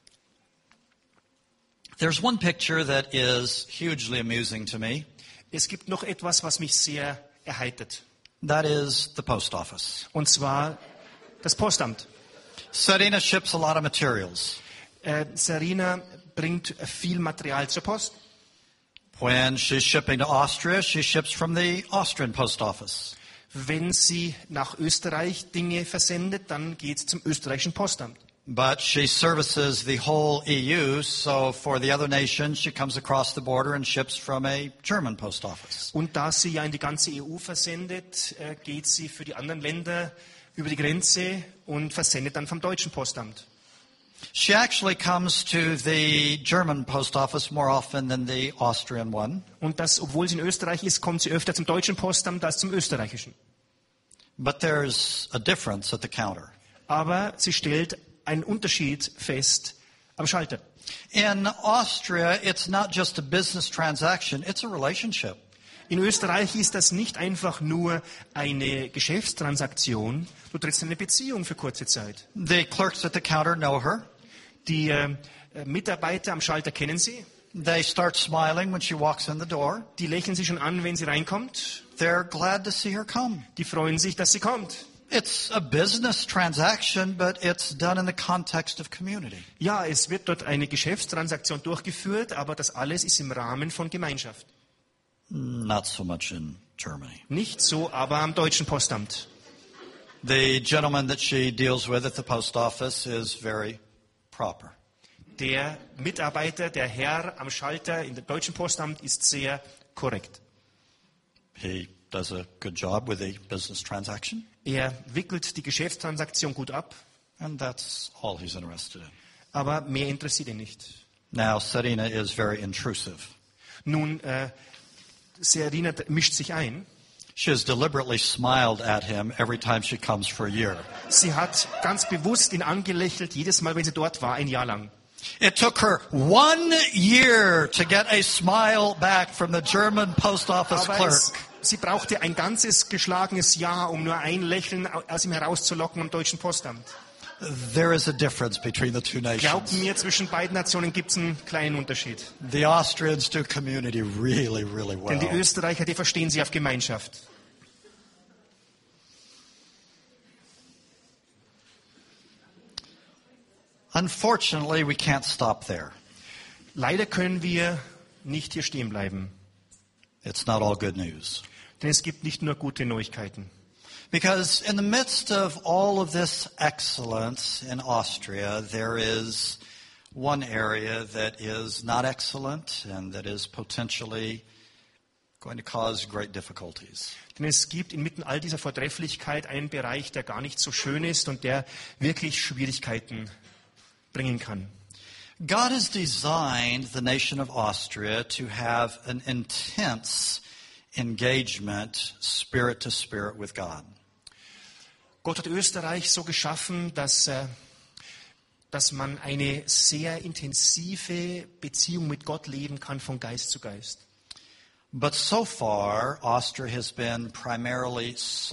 Speaker 2: There's one picture that is hugely amusing to me.
Speaker 1: Es gibt noch etwas, was mich sehr erheitert.
Speaker 2: That is the post office.
Speaker 1: Und zwar das Postamt.
Speaker 2: Sarina ships a lot of materials.
Speaker 1: Äh, Sarina bringt viel Material zur Post.
Speaker 2: When she's shipping to Austria, she ships from the Austrian post office.
Speaker 1: Wenn sie nach Österreich Dinge versendet, dann geht es zum österreichischen Postamt.
Speaker 2: But she services the whole E U, so for the other nations, she comes across the border and ships from a German post office.
Speaker 1: Und da sie ja in die ganze E U versendet, äh, geht sie für die anderen Länder über die Grenze und versendet dann vom deutschen Postamt.
Speaker 2: She actually comes to the German post office more often than the Austrian one.
Speaker 1: Und das, obwohl sie in Österreich ist, kommt sie öfter zum deutschen Postamt als zum österreichischen.
Speaker 2: But there's a difference at the counter.
Speaker 1: Aber sie stellt einen Unterschied fest am Schalter.
Speaker 2: In Austria, it's not just a business transaction, it's a relationship.
Speaker 1: In Österreich ist das nicht einfach nur eine Geschäftstransaktion. Du trittst in eine Beziehung für kurze Zeit.
Speaker 2: The clerks at the counter know her.
Speaker 1: Die äh, Mitarbeiter am Schalter kennen sie.
Speaker 2: They start smiling when she walks in the door.
Speaker 1: Die lächeln sie schon an, wenn sie reinkommt.
Speaker 2: They're glad to see her come.
Speaker 1: Die freuen sich, dass sie kommt.
Speaker 2: It's a business transaction, but it's done in the context of community.
Speaker 1: Ja, es wird dort eine Geschäftstransaktion durchgeführt, aber das alles ist im Rahmen von Gemeinschaft.
Speaker 2: Not so much in Germany.
Speaker 1: Nicht so, aber am deutschen Postamt.
Speaker 2: The gentleman that she deals with at the post office is very proper.
Speaker 1: Der Mitarbeiter, der Herr am Schalter in dem deutschen Postamt ist sehr korrekt.
Speaker 2: He does a good job with the business transaction,
Speaker 1: Er wickelt die Geschäftstransaktion gut ab,
Speaker 2: and that's all he's interested in.
Speaker 1: aber mehr interessiert ihn nicht.
Speaker 2: Now, Serena is very intrusive.
Speaker 1: Nun, äh, Serena mischt sich ein.
Speaker 2: She has deliberately smiled at him every time she comes for a year.
Speaker 1: Sie hat ganz bewusst ihn angelächelt, jedes Mal, wenn sie dort war, ein Jahr lang.
Speaker 2: It took her one year to get a smile back from the German post office
Speaker 1: Aber
Speaker 2: clerk.
Speaker 1: es, sie brauchte ein ganzes geschlagenes Jahr, um nur ein Lächeln aus ihm herauszulocken am deutschen Postamt.
Speaker 2: There is a difference between the two
Speaker 1: Glaubt
Speaker 2: nations.
Speaker 1: mir, zwischen beiden Nationen gibt es einen kleinen Unterschied.
Speaker 2: The Austrians do community really, really
Speaker 1: Denn die
Speaker 2: well.
Speaker 1: Österreicher, die verstehen sich auf Gemeinschaft.
Speaker 2: Unfortunately, we can't stop there.
Speaker 1: Leider können wir nicht hier stehen bleiben.
Speaker 2: It's not all good news.
Speaker 1: Denn es gibt nicht nur gute Neuigkeiten.
Speaker 2: Because in the midst of all of this excellence in Austria, there is one area that is not excellent and that is potentially going to cause great difficulties.
Speaker 1: Denn es gibt inmitten all dieser Vortrefflichkeit einen Bereich, der gar nicht so schön ist und der wirklich Schwierigkeiten bringen kann.
Speaker 2: God has designed the nation of Austria to have an intense engagement, spirit to spirit, with God.
Speaker 1: Gott hat Österreich so geschaffen, dass, äh, dass man eine sehr intensive Beziehung mit Gott leben kann, von Geist zu Geist.
Speaker 2: But so far, Austria has been primarily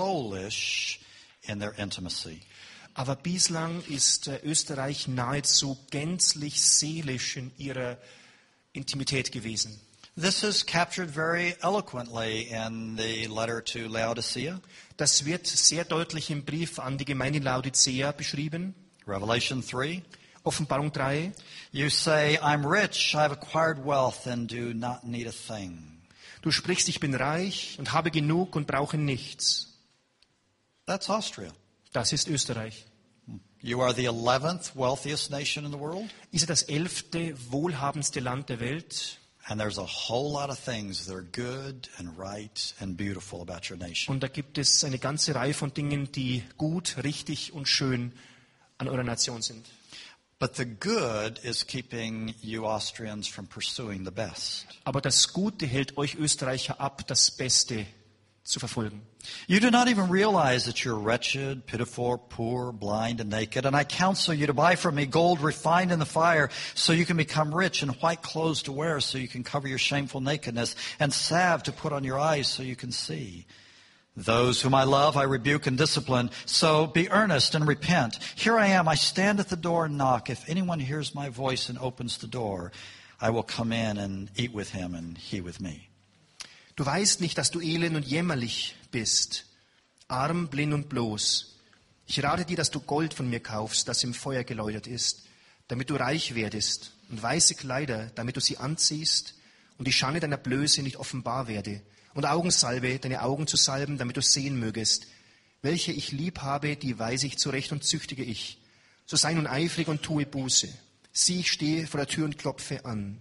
Speaker 2: soulish in their intimacy.
Speaker 1: Aber bislang ist äh, Österreich nahezu gänzlich seelisch in ihrer Intimität gewesen.
Speaker 2: This is captured very eloquently in the letter to Laodicea,
Speaker 1: Das wird sehr deutlich im Brief an die Gemeinde in Laodicea beschrieben.
Speaker 2: Revelation three.
Speaker 1: Offenbarung drei.
Speaker 2: You say, I'm rich, I've acquired wealth, and do not need a thing.
Speaker 1: Du sprichst, ich bin reich und habe genug und brauche nichts.
Speaker 2: That's Austria.
Speaker 1: Das ist Österreich.
Speaker 2: You are the eleventh wealthiest nation in the world,
Speaker 1: Ist er das elfte wohlhabendste Land der Welt?
Speaker 2: and there's a whole lot of things that are good and right and beautiful about your nation.
Speaker 1: Und da gibt es eine ganze Reihe von Dingen, die gut, richtig und schön an eurer Nation sind.
Speaker 2: But the good is keeping you Austrians from pursuing the best.
Speaker 1: Aber das Gute hält euch Österreicher ab, das Beste zu verfolgen.
Speaker 2: You do not even realize that you're wretched, pitiful, poor, blind, and naked. And I counsel you to buy from me gold refined in the fire, so you can become rich, and white clothes to wear, so you can cover your shameful nakedness, and salve to put on your eyes, so you can see. Those whom I love, I rebuke and discipline. So be earnest and repent. Here I am. I stand at the door and knock. If anyone hears my voice and opens the door, I will come in and eat with him, and he with me.
Speaker 1: Du weißt nicht, dass du elend und jämmerlich bist, arm, blind und bloß. Ich rate dir, dass du Gold von mir kaufst, das im Feuer geläutert ist, damit du reich werdest, und weiße Kleider, damit du sie anziehst und die Schande deiner Blöße nicht offenbar werde, und Augensalbe, deine Augen zu salben, damit du sehen mögest. Welche ich lieb habe, die weise ich zurecht und züchtige ich. So sei nun eifrig und tue Buße. Sieh, ich stehe vor der Tür und klopfe an.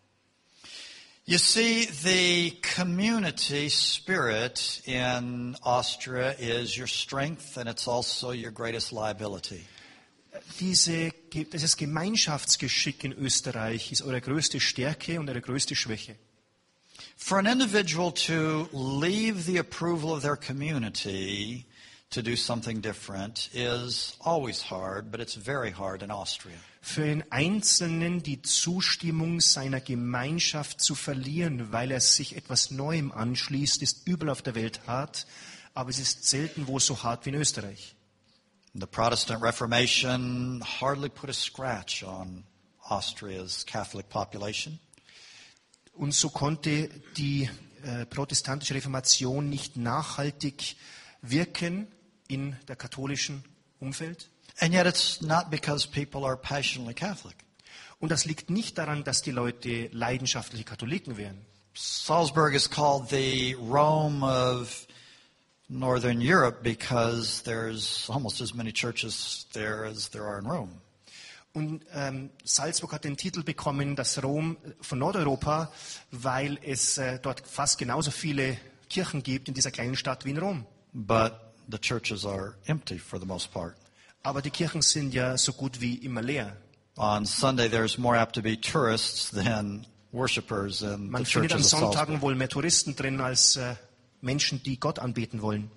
Speaker 2: You see, the community spirit in Austria is your strength, and it's also your greatest liability.
Speaker 1: diese, dieses Gemeinschaftsgeschick in Österreich ist eure größte Stärke und eure größte Schwäche.
Speaker 2: For an individual to leave the approval of their community to do something different is always hard, but it's very hard in Austria.
Speaker 1: Für einen Einzelnen die Zustimmung seiner Gemeinschaft zu verlieren, weil er sich etwas Neuem anschließt, ist überall auf der Welt hart, aber es ist selten wo so hart wie in Österreich.
Speaker 2: The Protestant Reformation hardly put a scratch on Austria's Catholic population.
Speaker 1: Und so konnte die äh, protestantische Reformation nicht nachhaltig wirken in der katholischen Umfeld.
Speaker 2: And yet it's not because people are passionately Catholic.
Speaker 1: Und das liegt nicht daran, dass die Leute leidenschaftliche Katholiken wären.
Speaker 2: Salzburg is called the Rome of Northern Europe because there's almost as many churches there as there are in Rome.
Speaker 1: Und ähm, Salzburg hat den Titel bekommen, das Rom von Nordeuropa, weil es äh, dort fast genauso viele Kirchen gibt in dieser kleinen Stadt wie in Rom.
Speaker 2: But the churches are empty for the most part.
Speaker 1: Aber die Kirchen sind ja so gut wie immer leer.
Speaker 2: On Sunday there's more apt to be tourists than worshipers in
Speaker 1: Man
Speaker 2: the
Speaker 1: findet an
Speaker 2: churches of
Speaker 1: Sonntagen
Speaker 2: Salzburg.
Speaker 1: wohl mehr Touristen drin als äh, Menschen, die Gott anbeten wollen.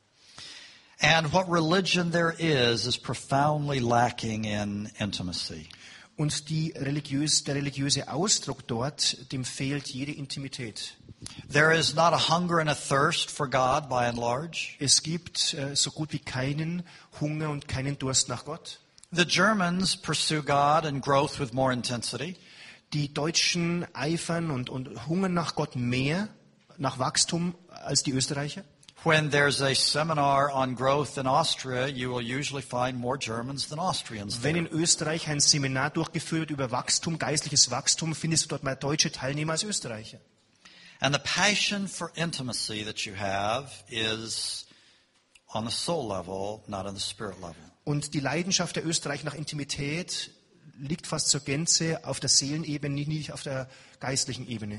Speaker 2: And what religion there is is profoundly lacking in intimacy.
Speaker 1: Und die religiös, der religiöse Ausdruck dort, dem fehlt jede Intimität.
Speaker 2: There is not a hunger and a thirst for God by and large.
Speaker 1: Es gibt äh, so gut wie keinen Hunger und keinen Durst nach Gott.
Speaker 2: The Germans pursue God and growth with more intensity.
Speaker 1: Die Deutschen eifern und, und hungern nach Gott mehr, nach Wachstum als die Österreicher.
Speaker 2: When there's a seminar on growth in Austria, you will usually find more Germans than Austrians
Speaker 1: Wenn
Speaker 2: there.
Speaker 1: in Österreich ein Seminar durchgeführt wird über Wachstum, geistliches Wachstum, findest du dort mehr deutsche Teilnehmer als Österreicher.
Speaker 2: And the passion for intimacy that you have is on the soul level, not on the spirit level.
Speaker 1: Und die Leidenschaft der Österreicher nach Intimität liegt fast zur Gänze auf der Seelenebene, nicht auf der geistlichen Ebene.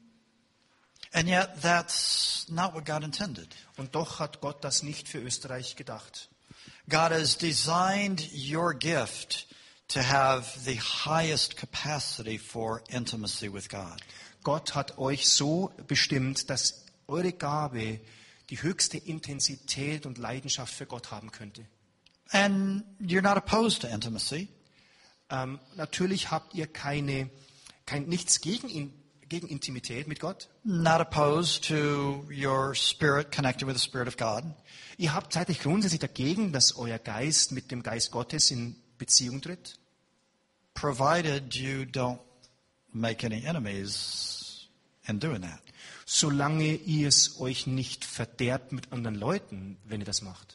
Speaker 2: And yet that's not what God intended.
Speaker 1: Und doch hat Gott das nicht für Österreich gedacht.
Speaker 2: God has designed your gift to have the highest capacity for intimacy with God.
Speaker 1: Gott hat euch so bestimmt, dass eure Gabe die höchste Intensität und Leidenschaft für Gott haben könnte.
Speaker 2: And you're not opposed to intimacy.
Speaker 1: Ähm, natürlich habt ihr keine, kein, nichts gegen, in, gegen Intimität mit Gott.
Speaker 2: Not opposed to your spirit connected with the Spirit of God.
Speaker 1: Ihr habt zeitlich grundsätzlich dagegen, dass euer Geist mit dem Geist Gottes in Beziehung tritt.
Speaker 2: Provided you don't make any enemies in doing that.
Speaker 1: Solange ihr es euch nicht verderbt mit anderen Leuten, wenn ihr das macht.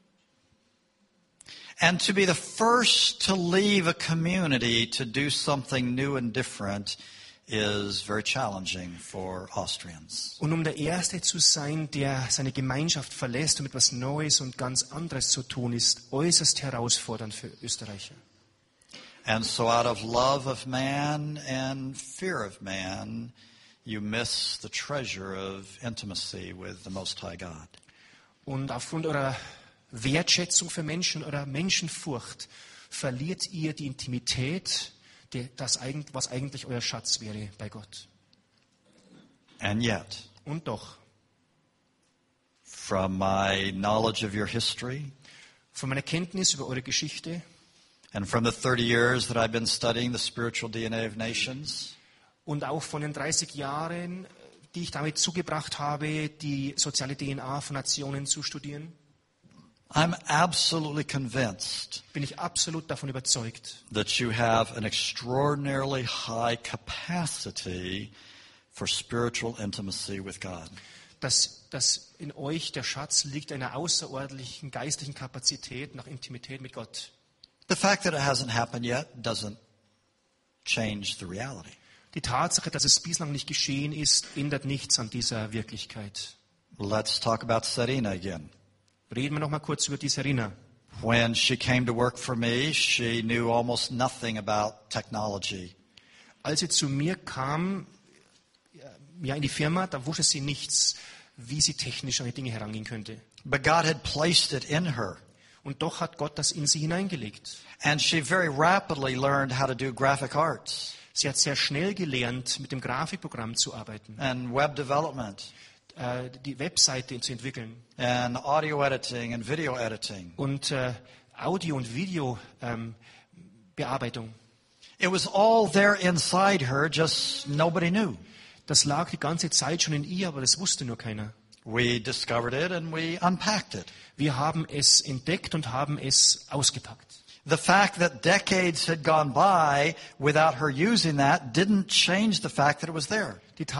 Speaker 2: And to be the first to leave a community to do something new and different is very challenging for Austrians.
Speaker 1: Und um der Erste zu sein, der seine Gemeinschaft verlässt, um etwas Neues und ganz anderes zu tun, ist äußerst herausfordernd für Österreicher.
Speaker 2: And so out of love of man and fear of man, you miss the treasure of intimacy with the Most High God.
Speaker 1: Und aufgrund eurer Wertschätzung für Menschen oder Menschenfurcht verliert ihr die Intimität, die, das, was eigentlich euer Schatz wäre bei Gott.
Speaker 2: And yet,
Speaker 1: Und doch,
Speaker 2: from my knowledge of your history
Speaker 1: von meiner Kenntnis über eure Geschichte
Speaker 2: and from the thirty years that I've been studying the spiritual D N A of nations,
Speaker 1: und auch von den dreißig Jahren, die ich damit zugebracht habe, die soziale D N A von Nationen zu studieren,
Speaker 2: I'm absolutely convinced
Speaker 1: bin ich absolut davon überzeugt,
Speaker 2: that you have an extraordinarily high capacity for spiritual intimacy with God.
Speaker 1: dass, dass in euch der Schatz liegt einer außerordentlichen geistlichen Kapazität nach Intimität mit Gott.
Speaker 2: The fact that it hasn't happened yet doesn't change the reality.
Speaker 1: Die Tatsache, dass es bislang nicht geschehen ist, ändert nichts an dieser Wirklichkeit.
Speaker 2: Let's talk about Serena again.
Speaker 1: Reden wir noch mal kurz über die Serena.
Speaker 2: When she came to work for me, she knew almost nothing about technology.
Speaker 1: Als sie zu mir kam, ja, in die Firma, da wusste sie nichts, wie sie technisch an die Dinge herangehen könnte.
Speaker 2: But God had placed it in her.
Speaker 1: Und doch hat Gott das in sie hineingelegt.
Speaker 2: And she very rapidly learned how to do graphic arts
Speaker 1: Sie hat sehr schnell gelernt, mit dem Grafikprogramm zu arbeiten,
Speaker 2: and web development
Speaker 1: äh, die Webseite zu entwickeln
Speaker 2: and audio editing and video editing.
Speaker 1: und äh, Audio- und Videobearbeitung. Ähm, Bearbeitung.
Speaker 2: It was all there inside her, just nobody knew.
Speaker 1: Das lag die ganze Zeit schon in ihr, aber das wusste nur keiner.
Speaker 2: We discovered it and we unpacked it.
Speaker 1: Wir haben es entdeckt und haben es ausgepackt.
Speaker 2: The fact that decades had gone by without her using that didn't change the fact that it was there.
Speaker 1: Die